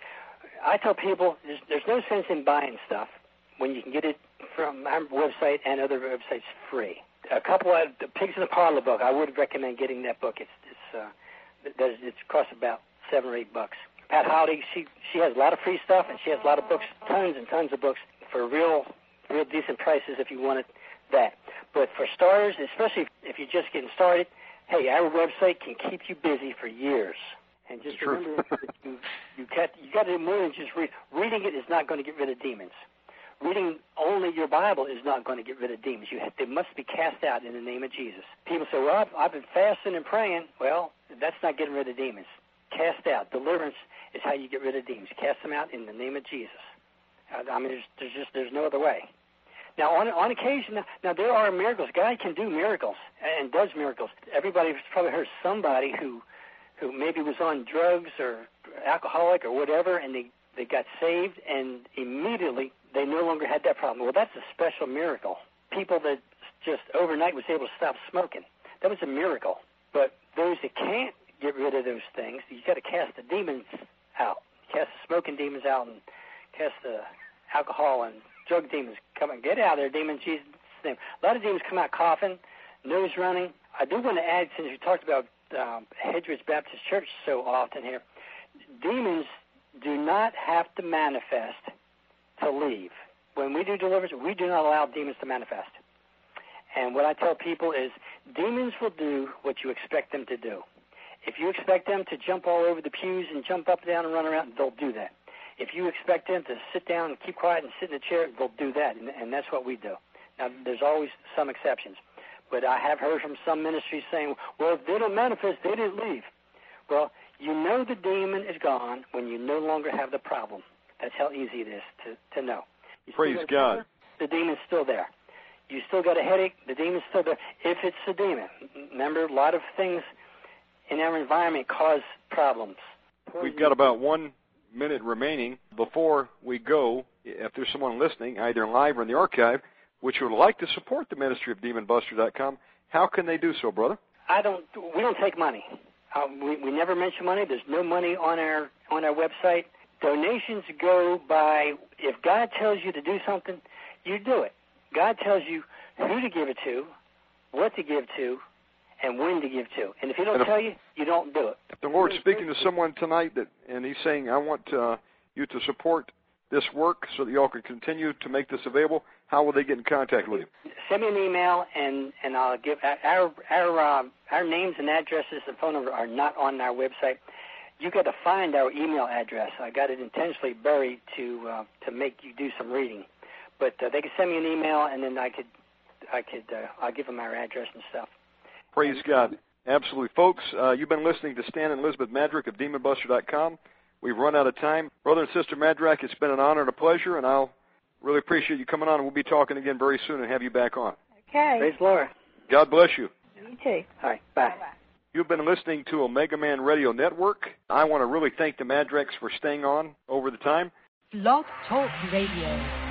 I tell people there's, there's no sense in buying stuff when you can get it from our website and other websites free. A couple of the Pigs in the Parlor book, I would recommend getting that book. It's it's uh, it, it costs about seven or eight bucks. Pat Howdy, she she has a lot of free stuff, and she has a lot of books, tons and tons of books for real real decent prices if you wanted that. But for starters, especially if you're just getting started, hey, our website can keep you busy for years. And just True. remember that you you got you got to do more than just read. Reading it is not going to get rid of demons. Reading only your Bible is not going to get rid of demons. You have, they must be cast out in the name of Jesus. People say, well, I've, I've been fasting and praying. Well, that's not getting rid of demons. Cast out. Deliverance is how you get rid of demons. Cast them out in the name of Jesus. I mean, there's, there's just there's no other way. Now, on on occasion, now there are miracles. God can do miracles and does miracles. Everybody's probably heard somebody who who maybe was on drugs or alcoholic or whatever, and they, they got saved, and immediately they no longer had that problem. Well, that's a special miracle. People that just overnight was able to stop smoking, that was a miracle. But those that can't get rid of those things, you got to cast the demons out. Cast the smoking demons out and cast the alcohol and drug demons. Come and get out of there, demons, in Jesus' name. A lot of demons come out coughing, nose running. I do want to add, since you talked about um, Hedgeridge Baptist Church so often here, demons do not have to manifest to leave. When we do deliverance, we do not allow demons to manifest. And what I tell people is demons will do what you expect them to do. If you expect them to jump all over the pews and jump up and down and run around, they'll do that. If you expect them to sit down and keep quiet and sit in a chair, they'll do that, and, and that's what we do. Now, there's always some exceptions. But I have heard from some ministries saying, well, if they don't manifest, they didn't leave. Well, you know the demon is gone when you no longer have the problem. That's how easy it is to, to know. You Praise God. Fever, the demon's still there. You still got a headache, the demon's still there. If it's a demon, remember, a lot of things in our environment cause problems. We've got about one minute remaining. Before we go, if there's someone listening, either live or in the archive, which would like to support the ministry of demon buster dot com, how can they do so, brother? I don't. We don't take money. Uh, we, we never mention money. There's no money on our on our website. Donations go by, if God tells you to do something, you do it. God tells you who to give it to, what to give to, and when to give to. And if he don't if, tell you, you don't do it. If the Lord's speaking to someone tonight, that, and he's saying, I want uh, you to support this work so that you all can continue to make this available, how will they get in contact with you? Send me an email, and, and I'll give our our uh, our names and addresses and phone number are not on our website. You got to find our email address. I got it intentionally buried to uh, to make you do some reading. But uh, they can send me an email, and then I could I could uh, I'll give them our address and stuff. Praise and, God. Absolutely, folks. Uh, you've been listening to Stan and Elizabeth Madrick of demon buster dot com. We've run out of time. Brother and Sister Madrick, it's been an honor and a pleasure, and I'll Really appreciate you coming on, and we'll be talking again very soon and have you back on. Okay. Praise the Lord. God bless you. You too. All right. Bye. Bye-bye. You've been listening to Omega Man Radio Network. I want to really thank the Madrex for staying on over the time. Blog Talk Radio.